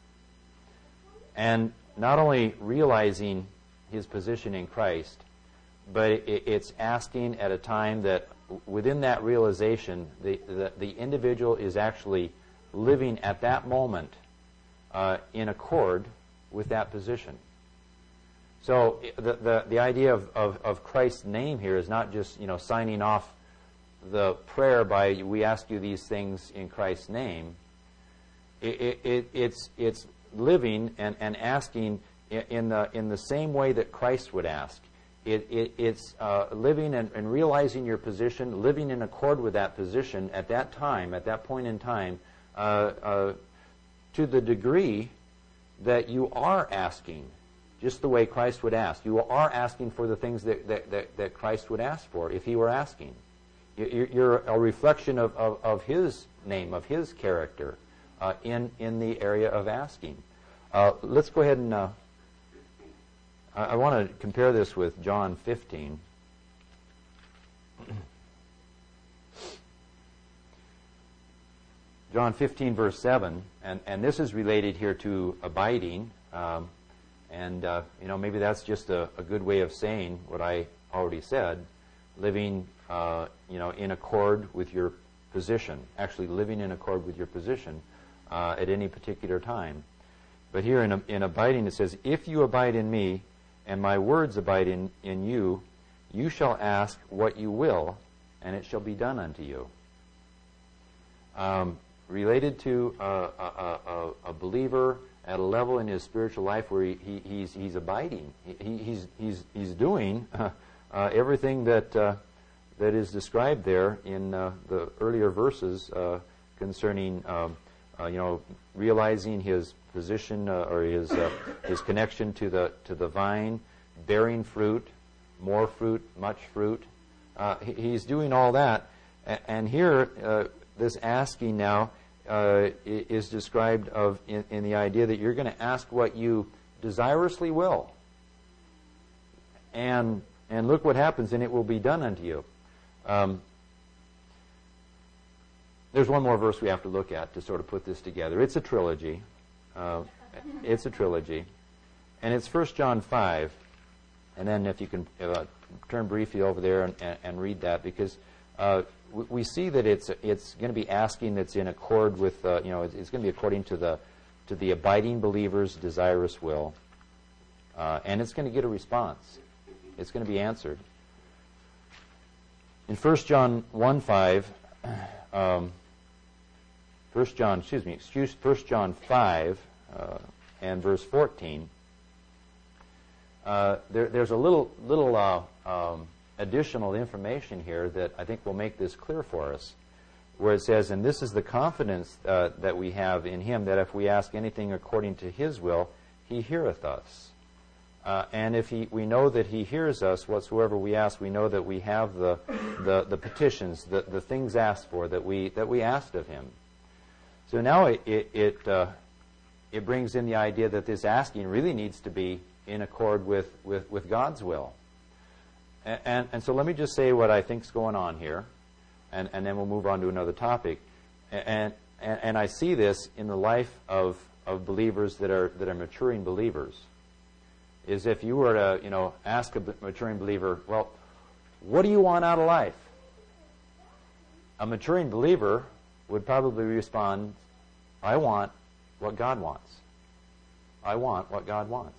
S1: And not only realizing his position in Christ, but it, it's asking at a time that within that realization, the, the, the individual is actually living at that moment uh, in accord with that position. So the, the, the idea of, of, of Christ's name here is not just, you know, signing off the prayer by we ask you these things in Christ's name. It, it, it, it's it's living and, and asking in, in the in the same way that Christ would ask. It, it, it's uh, living and, and realizing your position, living in accord with that position at that time, at that point in time, uh, uh, to the degree that you are asking, just the way Christ would ask. You are asking for the things that, that, that, that Christ would ask for if he were asking. You're a reflection of, of, of his name, of his character uh, in, in the area of asking. Uh, let's go ahead and... Uh, I, I want to compare this with John fifteen. John fifteen, verse seven, and, and this is related here to abiding. Um, and, uh, you know, maybe that's just a, a good way of saying what I already said, living... Uh, you know, in accord with your position, actually living in accord with your position uh, at any particular time. But here in, in abiding it says, if you abide in me and my words abide in, in you, you shall ask what you will, and it shall be done unto you. Um, related to a, a, a, a believer at a level in his spiritual life where he, he, he's, he's abiding. He, he's, he's, he's doing uh, uh, everything that... Uh, that is described there in uh, the earlier verses uh, concerning, um, uh, you know, realizing his position uh, or his uh, his connection to the to the vine, bearing fruit, more fruit, much fruit. Uh, he, he's doing all that, A- and here uh, this asking now uh, is described of in, in the idea that you're going to ask what you desirously will, and and look what happens, and it will be done unto you. Um, there's one more verse we have to look at to sort of put this together. It's a trilogy. Uh, it's a trilogy. And it's First John five. And then if you can uh, turn briefly over there and, and, and read that, because uh, we, we see that it's it's going to be asking that's in accord with, uh, you know, it's, it's going to be according to the to the abiding believer's desirous will. Uh, and it's going to get a response. It's going to be answered. In First John one five, um, First John, excuse me, excuse First John five uh, and verse fourteen, uh, there, there's a little little uh, um, additional information here that I think will make this clear for us, where it says, "And this is the confidence uh, that we have in Him, that if we ask anything according to His will, He heareth us." Uh, and if he, we know that He hears us, whatsoever we ask, we know that we have the the, the petitions, the, the things asked for that we that we asked of Him. So now it it it, uh, it brings in the idea that this asking really needs to be in accord with with, with God's will. And, and and so let me just say what I think's going on here, and and then we'll move on to another topic. And and, and I see this in the life of of believers that are that are maturing believers is if you were to, you know, ask a maturing believer, well, what do you want out of life? A maturing believer would probably respond, I want what God wants. I want what God wants.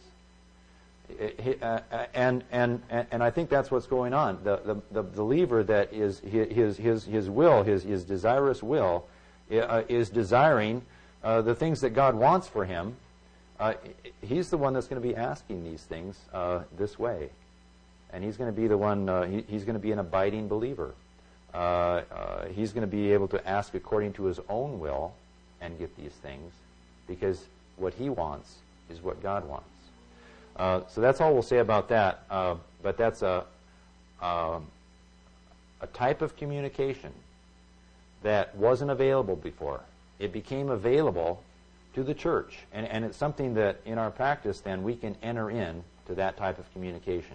S1: And and and I think that's what's going on. The the, the believer that is his his his will, his his desirous will, is desiring uh, the things that God wants for him. Uh, he's the one that's going to be asking these things uh, this way, and he's going to be the one. Uh, he, he's going to be an abiding believer. Uh, uh, he's going to be able to ask according to his own will and get these things, because what he wants is what God wants. Uh, so that's all we'll say about that. Uh, but that's a uh, a type of communication that wasn't available before. It became available to the church, and, and it's something that in our practice then we can enter in to that type of communication.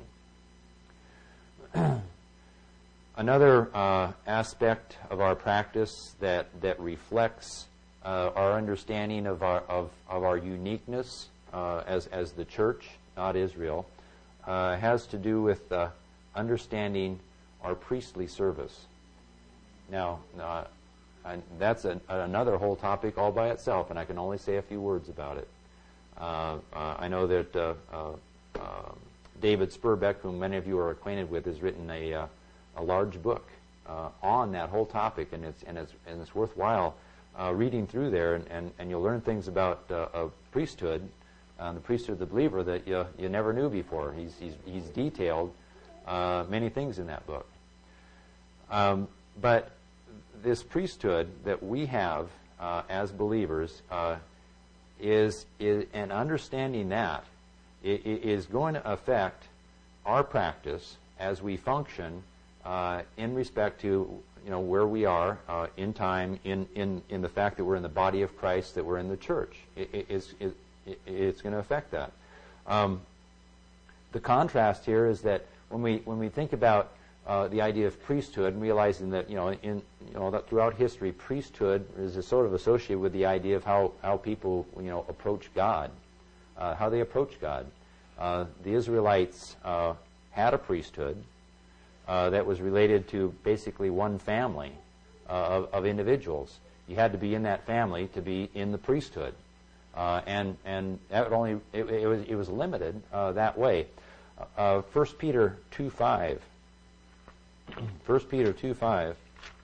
S1: Another uh, aspect of our practice that that reflects uh, our understanding of our of, of our uniqueness uh, as as the church, not Israel, uh, has to do with uh, understanding our priestly service. Now, uh, and that's a, another whole topic all by itself, and I can only say a few words about it. Uh, uh, I know that uh, uh, uh, David Spurbeck, whom many of you are acquainted with, has written a uh, a large book uh, on that whole topic, and it's and it's and it's worthwhile uh, reading through there, and, and, and you'll learn things about uh, a priesthood, uh, the priesthood of the believer that you you never knew before. He's he's he's detailed uh, many things in that book. Um, but this priesthood that we have uh, as believers uh, is is and understanding that it, it is going to affect our practice as we function uh, in respect to you know where we are uh, in time, in, in in the fact that we're in the body of Christ, that we're in the church. It, it, it's it, it's going to affect that. Um, the contrast here is that when we when we think about Uh, the idea of priesthood, and realizing that you know in you know that throughout history, priesthood is a sort of associated with the idea of how how people you know approach God, uh, how they approach God. Uh, the Israelites uh, had a priesthood uh, that was related to basically one family uh, of, of individuals. You had to be in that family to be in the priesthood, uh, and and that only it, it was it was limited uh, that way. Uh, First Peter two five. First Peter two five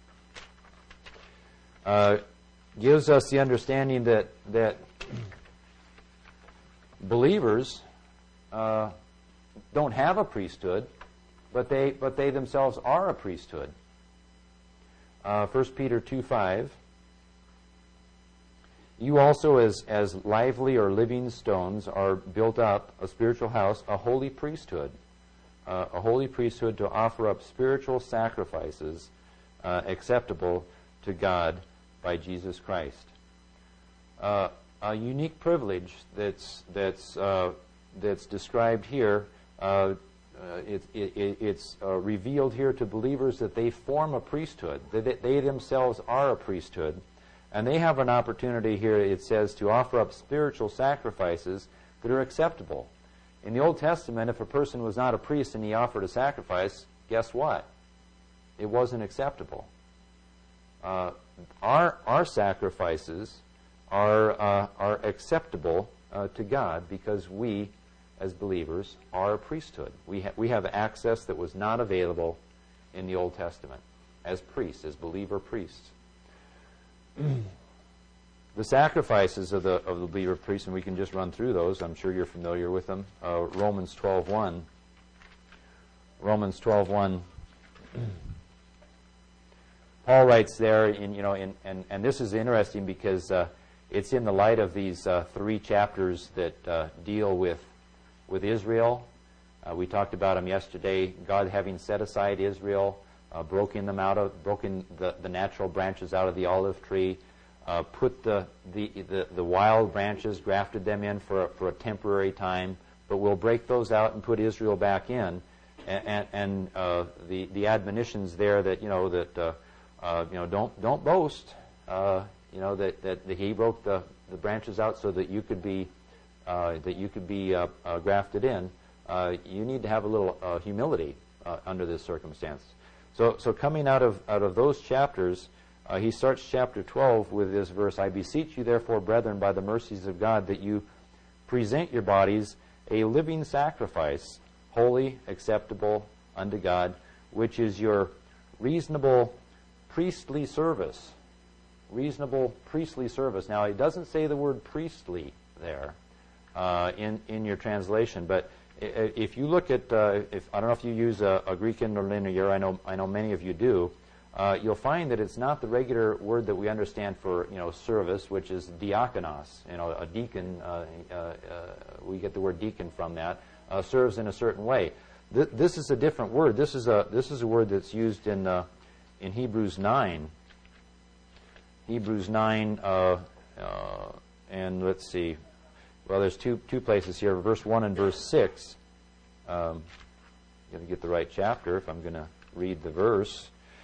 S1: uh, gives us the understanding that that believers uh, don't have a priesthood, but they but they themselves are a priesthood. Uh, First Peter two five. You also, as as lively or living stones, are built up a spiritual house, a holy priesthood. Uh, a holy priesthood to offer up spiritual sacrifices uh, acceptable to God by Jesus Christ. Uh, a unique privilege that's that's uh, that's described here. Uh, uh, it, it, it's uh, revealed here to believers that they form a priesthood. That they themselves are a priesthood, and they have an opportunity here. It says to offer up spiritual sacrifices that are acceptable. In the Old Testament, if a person was not a priest and he offered a sacrifice, guess what? It wasn't acceptable. Uh, our our sacrifices are uh, are acceptable uh, to God because we, as believers, are a priesthood. We ha- we have access that was not available in the Old Testament as priests, as believer priests. The sacrifices of the of the believer priest, and we can just run through those. I'm sure you're familiar with them. Uh, Romans twelve one. Romans twelve one. Paul writes there, in you know, in, and and this is interesting because uh, it's in the light of these uh, three chapters that uh, deal with with Israel. Uh, we talked about them yesterday. God having set aside Israel, uh, broken them out of, broken the, the natural branches out of the olive tree. Uh, put the, the, the, the wild branches, grafted them in for a, for a temporary time, but we'll break those out and put Israel back in. And, and, and uh, the, the admonitions there that, you know, that, uh, uh, you know, don't, don't boast, uh, you know, that, that, that he broke the, the branches out so that you could be uh, that you could be uh, uh, grafted in, uh, you need to have a little uh, humility uh, under this circumstance. So, so coming out of out of those chapters, uh, he starts chapter twelve with this verse: "I beseech you, therefore, brethren, by the mercies of God, that you present your bodies a living sacrifice, holy, acceptable unto God, which is your reasonable priestly service." Reasonable priestly service. Now, it doesn't say the word priestly there uh, in in your translation, but if you look at, uh, if I don't know if you use a, a Greek interlinear, I know I know many of you do. Uh, you'll find that it's not the regular word that we understand for, you know, service, which is diakonos. You know, a deacon. Uh, uh, uh, we get the word deacon from that. Uh, serves in a certain way. Th this is a different word. This is a this is a word that's used in uh, in Hebrews nine. Hebrews nine, uh, uh, and let's see. Well, there's two two places here, verse one and verse six. Um, got to get the right chapter if I'm going to read the verse.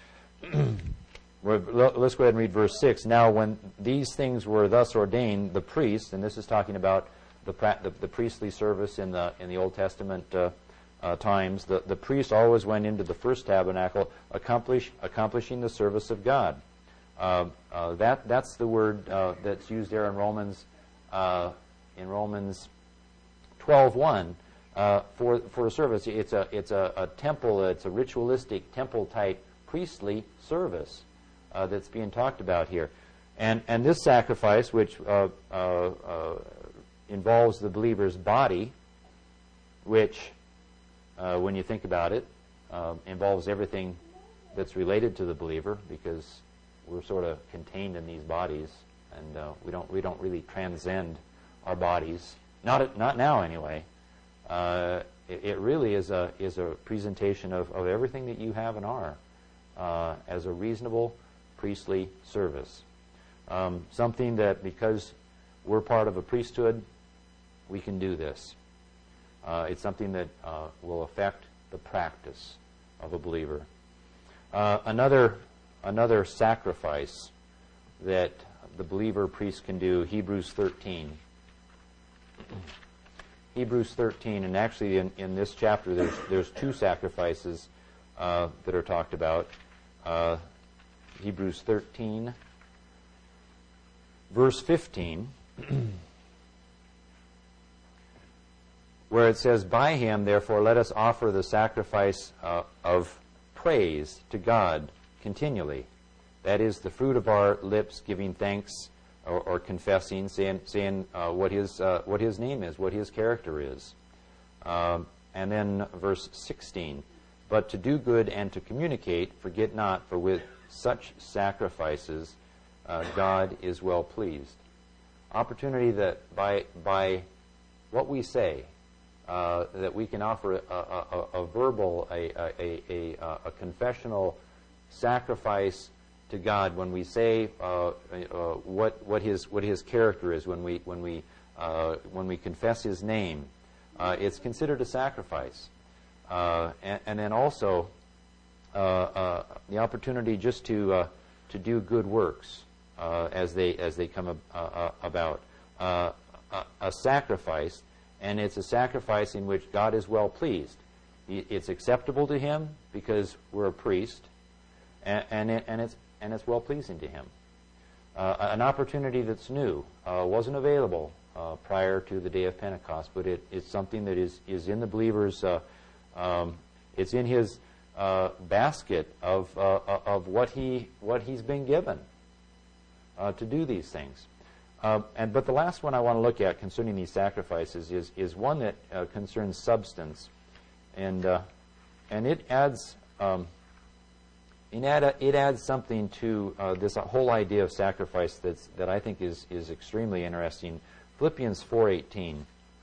S1: Let's go ahead and read verse six. "Now, when these things were thus ordained, the priests," and this is talking about the the, the priestly service in the in the Old Testament uh, uh, times. The the priests always went into the first tabernacle, accomplish accomplishing the service of God. Uh, uh, that that's the word uh, that's used there in Romans uh, in Romans twelve one uh, for for a service. It's a it's a, a temple. It's a ritualistic temple type priestly service uh, that's being talked about here, and and this sacrifice, which uh, uh, uh, involves the believer's body, which uh, when you think about it, uh, involves everything that's related to the believer, because we're sort of contained in these bodies, and uh, we don't we don't really transcend our bodies. Not at, not now, anyway. Uh, it, it really is a is a presentation of, of everything that you have and are uh, as a reasonable priestly service. Um, something that, because we're part of a priesthood, we can do this. Uh, it's something that uh, will affect the practice of a believer. Uh, another. Another sacrifice that the believer priest can do, Hebrews thirteen. Hebrews thirteen, and actually in, in this chapter there's, there's two sacrifices uh, that are talked about. Uh, Hebrews thirteen, verse fifteen, where it says, "By him, therefore, let us offer the sacrifice uh, of praise to God continually. That is the fruit of our lips, giving thanks or, or confessing, saying, saying uh, what his uh, what his name is, what his character is." Um, and then verse sixteen, "But to do good and to communicate, forget not, for with such sacrifices uh, God is well pleased." Opportunity that by by what we say, uh, that we can offer a, a, a, a verbal, a a, a, a, a confessional sacrifice to God when we say uh, uh, what what his what his character is, when we when we uh, when we confess his name, uh, it's considered a sacrifice, uh, and, and then also uh, uh, the opportunity just to uh, to do good works uh, as they as they come ab uh, about uh, a, a sacrifice, and it's a sacrifice in which God is well pleased. It's acceptable to him because we're a priest. And, and, it, and it's and it's well pleasing to him. Uh, an opportunity that's new, uh, wasn't available uh, prior to the day of Pentecost, but it, it's something that is is in the believer's. Uh, um, it's in his uh, basket of uh, of what he what he's been given uh, to do these things. Uh, and but the last one I want to look at concerning these sacrifices is is one that uh, concerns substance, and uh, and it adds. Um, It, add, it adds something to uh, this whole idea of sacrifice that's, that I think is, is extremely interesting. Philippians four eighteen.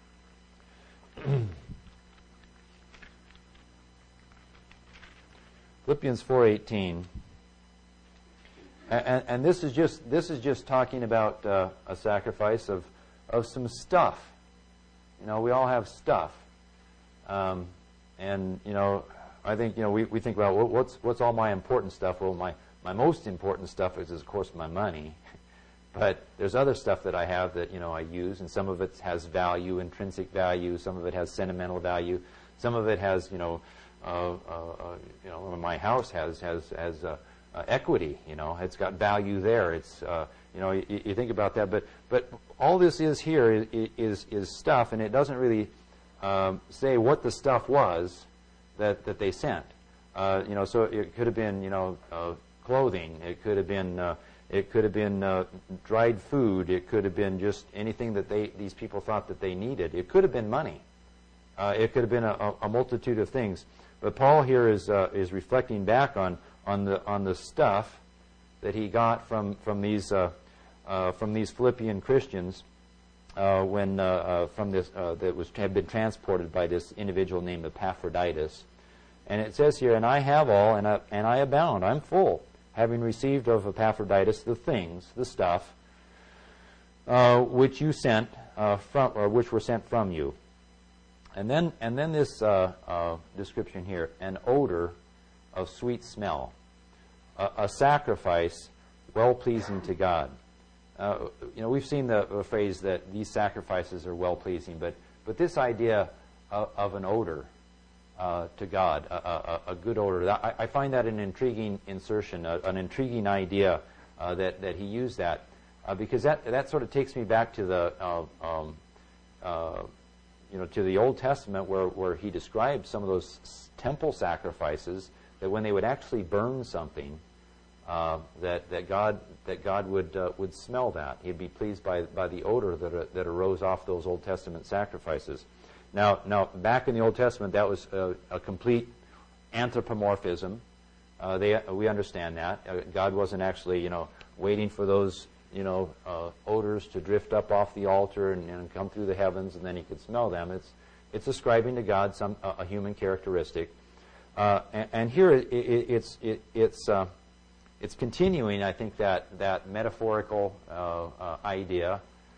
S1: Philippians four eighteen. And, and this is just this is just talking about uh, a sacrifice of of some stuff. You know, we all have stuff, um, and you know. I think, you know, we, we think, well, what's what's all my important stuff? Well, my, my most important stuff is, of course, my money. But there's other stuff that I have that, you know, I use, and some of it has value, intrinsic value. Some of it has sentimental value. Some of it has, you know, uh, uh, uh, you know, my house has has has uh, uh, equity. You know, it's got value there. It's, uh, you know, you, you think about that. But but all this is here is is, is stuff, and it doesn't really um, say what the stuff was that that they sent. Uh, you know, so it could have been, you know, uh, clothing. It could have been. Uh, It could have been uh, dried food. It could have been just anything that they these people thought that they needed. It could have been money. Uh, it could have been a, a multitude of things. But Paul here is uh, is reflecting back on on the on the stuff that he got from from these uh, uh, from these Philippian Christians uh, when uh, uh, from this uh, that was had been transported by this individual named Epaphroditus. And it says here, "And I have all, and I, and I abound. I'm full, having received of Epaphroditus the things, the stuff, uh, which you sent uh, from, or which were sent from you." And then, and then this uh, uh, description here: an odor of sweet smell, a, a sacrifice well pleasing to God. Uh, you know, we've seen the, the phrase that these sacrifices are well pleasing, but but this idea of, of an odor Uh, to God, a, a, a good odor. I, I find that an intriguing insertion, a, an intriguing idea uh, that that he used that, uh, because that that sort of takes me back to the uh, um, uh, you know to the Old Testament where where he described some of those temple sacrifices, that when they would actually burn something, uh, that that God that God would uh, would smell that. He'd be pleased by by the odor that uh, that arose off those Old Testament sacrifices. Now, now, back in the Old Testament, that was a, a complete anthropomorphism. Uh, they, we understand that. Uh, God wasn't actually, you know, waiting for those, you know, uh, odors to drift up off the altar and, and come through the heavens, and then He could smell them. It's, it's ascribing to God some uh, a human characteristic. Uh, and, and here, it, it, it's, it, it's, uh, it's continuing, I think, that that metaphorical uh, uh, idea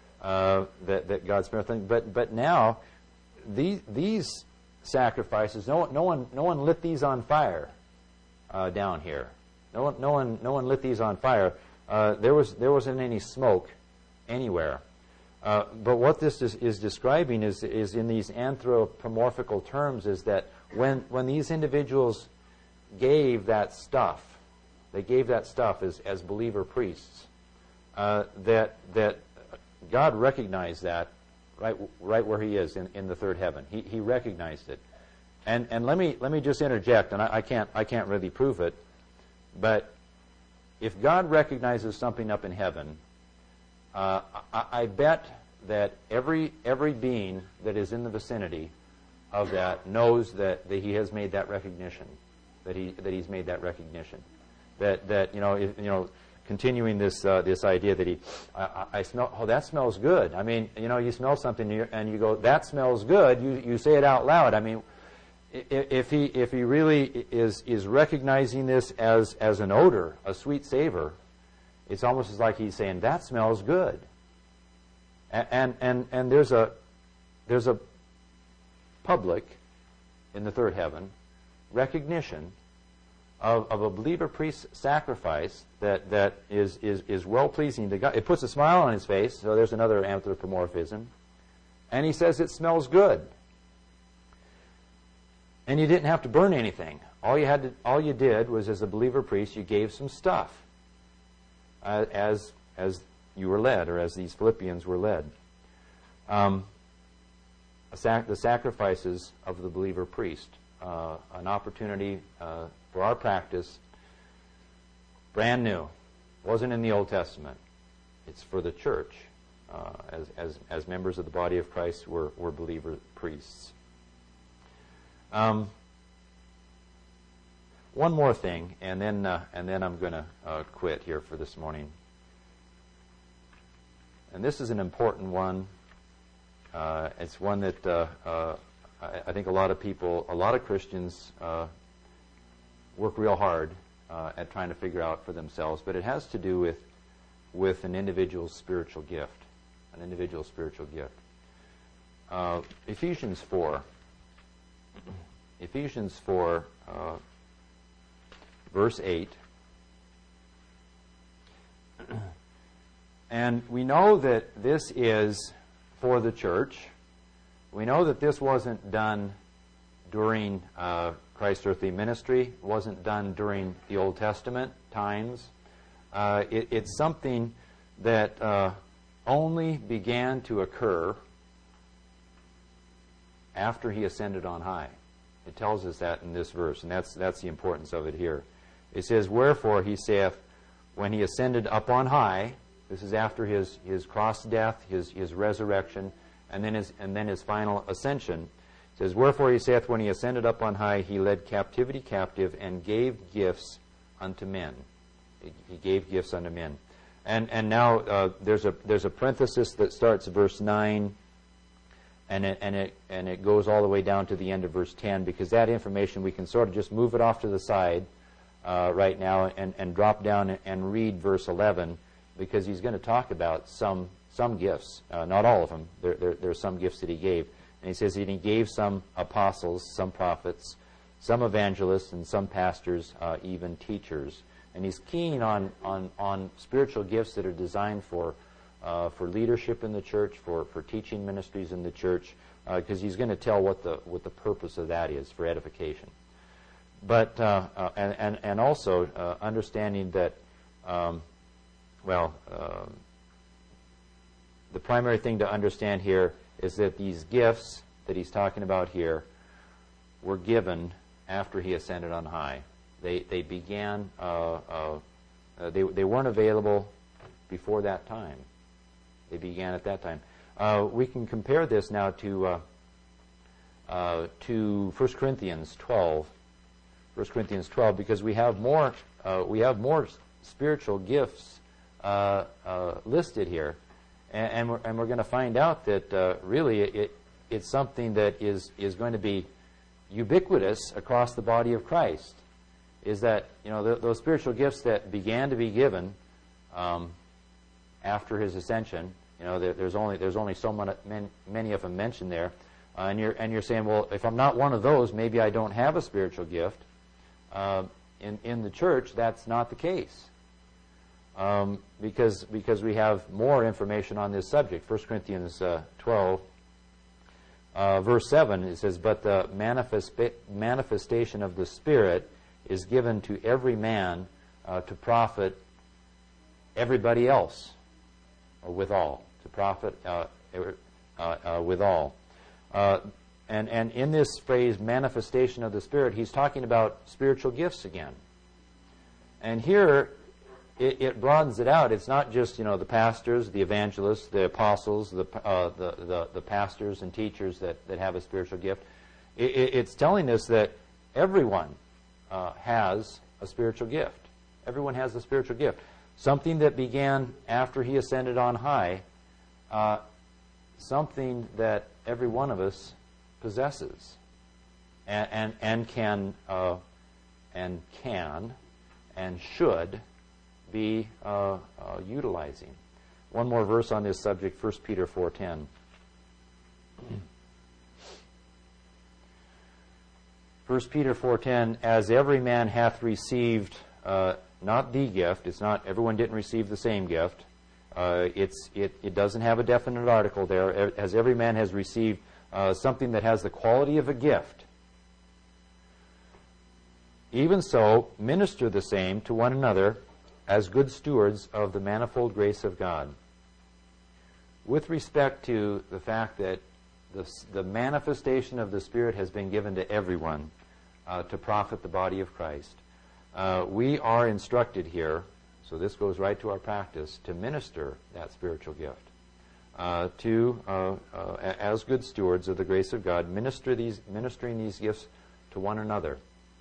S1: uh, that that God smells things. But but now. These, these sacrifices, no, no one, no one lit these on fire uh, down here. No one, no one, no one lit these on fire. Uh, there was, there wasn't any smoke anywhere. Uh, but what this is, is describing is, is in these anthropomorphical terms, is that when, when these individuals gave that stuff, they gave that stuff as, as believer priests, uh, that that God recognized that. Right, right where He is in, in the third heaven. He He recognized it, and and let me let me just interject, and I, I can't I can't really prove it, but if God recognizes something up in heaven, uh, I, I bet that every every being that is in the vicinity of that knows that, that He has made that recognition, that he that He's made that recognition, that that you know if, you know. Continuing this uh, this idea that he, I, I smell. Oh, that smells good. I mean, you know, you smell something and you, and you go, that smells good. You you say it out loud. I mean, if, if he if he really is is recognizing this as as an odor, a sweet savor, it's almost as like he's saying that smells good. And and and, and there's a there's a public in the third heaven recognition Of, of a believer priest's sacrifice that, that is, is, is well-pleasing to God. It puts a smile on his face, so there's another anthropomorphism. And he says it smells good. And you didn't have to burn anything. All you had to, all you did was, as a believer priest, you gave some stuff uh, as, as you were led, or as these Philippians were led. Um, a sac- the sacrifices of the believer priest. Uh, an opportunity uh, for our practice, brand new. Wasn't in the Old Testament. It's for the church. Uh, as, as, as members of the body of Christ, we're, we're believer priests. Um, one more thing, and then, uh, and then I'm going to uh, quit here for this morning. And this is an important one. Uh, it's one that uh, uh, I think a lot of people, a lot of Christians uh, work real hard uh, at trying to figure out for themselves, but it has to do with with an individual's spiritual gift, an individual spiritual gift. Uh, Ephesians four. Ephesians four, uh, verse eight. And we know that this is for the church. We know that this wasn't done during uh, Christ's earthly ministry. It wasn't done during the Old Testament times. Uh, it, it's something that uh, only began to occur after he ascended on high. It tells us that in this verse, and that's that's the importance of it here. It says, "Wherefore he saith, when he ascended up on high," this is after his, his cross death, his, his resurrection, and then his and then his final ascension. It says, "Wherefore he saith, when he ascended up on high, he led captivity captive and gave gifts unto men." He gave gifts unto men. And and now uh, there's a there's a parenthesis that starts at verse nine, and it and it and it goes all the way down to the end of verse ten, because that information we can sort of just move it off to the side uh, right now and, and drop down and read verse eleven, because he's going to talk about some some gifts, uh, not all of them. There, there there are some gifts that he gave, and he says that he gave some apostles, some prophets, some evangelists, and some pastors, uh, even teachers. And he's keen on, on, on spiritual gifts that are designed for uh, for leadership in the church, for, for teaching ministries in the church, because uh, he's going to tell what the what the purpose of that is, for edification. But uh, uh, and, and and also uh, understanding that, um, well, uh, the primary thing to understand here is that these gifts that he's talking about here were given after he ascended on high. They they began. Uh, uh, uh, they they weren't available before that time. They began at that time. Uh, we can compare this now to uh, uh, to First Corinthians twelve. First Corinthians twelve, because we have more uh, we have more spiritual gifts uh, uh, listed here, and, and we're and we're going to find out that uh, really it it's something that is is going to be ubiquitous across the body of Christ. Is that, you know, th those spiritual gifts that began to be given um, after his ascension, you know, there, there's only there's only so many, many of them mentioned there, uh, and you're and you're saying, well, if I'm not one of those, maybe I don't have a spiritual gift. Uh, in in the church, that's not the case, um, because because we have more information on this subject. First Corinthians uh, twelve, uh, verse seven, it says, "But the manifest manifestation of the Spirit is given to every man uh, to profit everybody else, or withal, to profit uh, uh, uh, withal." Uh, and, and in this phrase, manifestation of the Spirit, he's talking about spiritual gifts again. And here, it, it broadens it out. It's not just, you know, the pastors, the evangelists, the apostles, the, uh, the, the, the pastors and teachers that, that have a spiritual gift. It, it, it's telling us that everyone Uh, has a spiritual gift. Everyone has a spiritual gift. Something that began after he ascended on high, uh, something that every one of us possesses and and, and can uh, and can and should be uh, uh, utilizing. One more verse on this subject, First Peter four ten. First Peter four ten, "As every man hath received," uh, not the gift, it's not, everyone didn't receive the same gift. Uh, it's, it, it doesn't have a definite article there. "As every man has received uh, something that has the quality of a gift, even so minister the same to one another as good stewards of the manifold grace of God." With respect to the fact that The, the manifestation of the Spirit has been given to everyone uh, to profit the body of Christ. Uh, we are instructed here, so this goes right to our practice, to minister that spiritual gift. Uh, to, uh, uh, as good stewards of the grace of God, minister these, ministering these gifts to one another.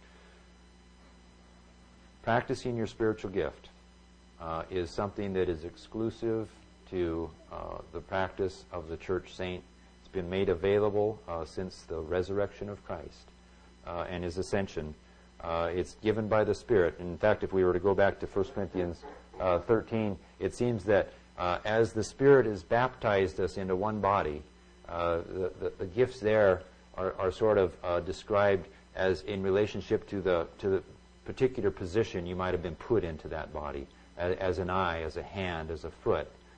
S1: Practicing your spiritual gift uh, is something that is exclusive to uh, the practice of the church saint. Been made available uh, since the resurrection of Christ uh, and his ascension. Uh, it's given by the Spirit. In fact, if we were to go back to First Corinthians uh, thirteen, it seems that uh, as the Spirit has baptized us into one body, uh, the, the, the gifts there are, are sort of uh, described as in relationship to the to the particular position you might have been put into that body, as, as an eye, as a hand, as a foot.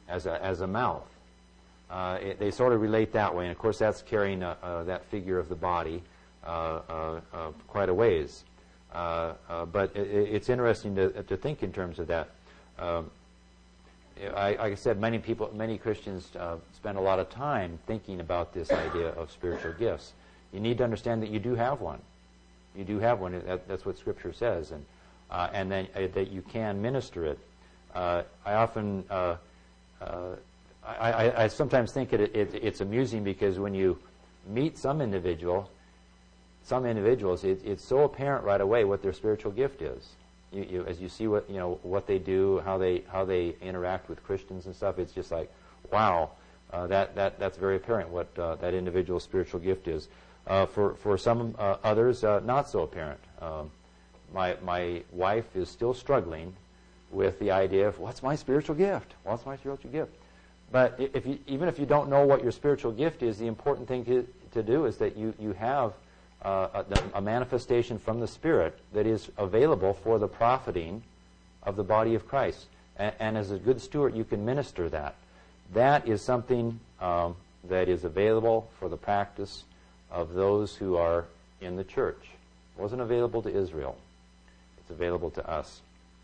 S1: as a, as a mouth. Uh, it, they sort of relate that way, and of course that's carrying uh, uh, that figure of the body uh, uh, uh, quite a ways. Uh, uh, but it, it's interesting to, to think in terms of that. Um, I, like I said, many people, many Christians uh, spend a lot of time thinking about this idea of spiritual gifts. You need to understand that you do have one. You do have one. That, that's what Scripture says, and uh, and then uh, that you can minister it. Uh, I often, uh, uh, I, I, I sometimes think it, it, it's amusing because when you meet some individual, some individuals, it, it's so apparent right away what their spiritual gift is. You, you, as you see what you know, what they do, how they how they interact with Christians and stuff, it's just like, wow, uh, that that that's very apparent what uh, that individual's spiritual gift is. Uh, for for some uh, others, uh, not so apparent. Um, my my wife is still struggling with the idea of what's my spiritual gift? What's my spiritual gift? But if you, even if you don't know what your spiritual gift is, the important thing to, to do is that you you have Uh, a, a manifestation from the Spirit that is available for the profiting of the body of Christ. And, and as a good steward, you can minister that. That is something um, that is available for the practice of those who are in the church. It wasn't available to Israel. It's available to us.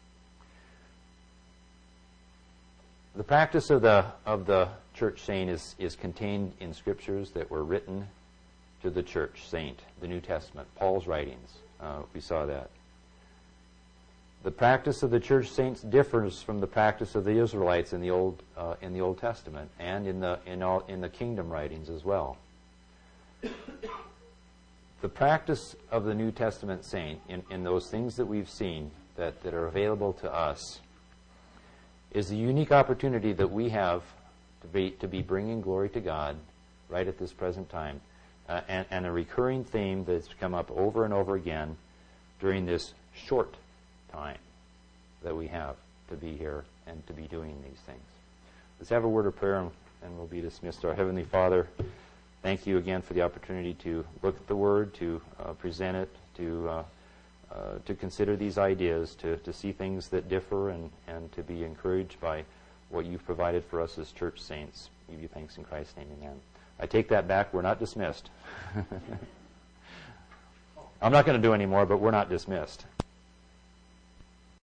S1: The practice of the of the church saint is, is contained in scriptures that were written to the church saint, the New Testament, Paul's writings. Uh, we saw that. The practice of the church saints differs from the practice of the Israelites in the Old uh, in the Old Testament and in the in all in the kingdom writings as well. The practice of the New Testament saint in, in those things that we've seen that, that are available to us is the unique opportunity that we have to be to be bringing glory to God right at this present time. Uh, and, and a recurring theme that's come up over and over again during this short time that we have to be here and to be doing these things. Let's have a word of prayer and, and we'll be dismissed. Our Heavenly Father, thank you again for the opportunity to look at the Word, to uh, present it, to uh, uh, to consider these ideas, to, to see things that differ and, and to be encouraged by what you've provided for us as church saints. We give you thanks in Christ's name, amen. I take that back. We're not dismissed. I'm not going to do any more, but we're not dismissed.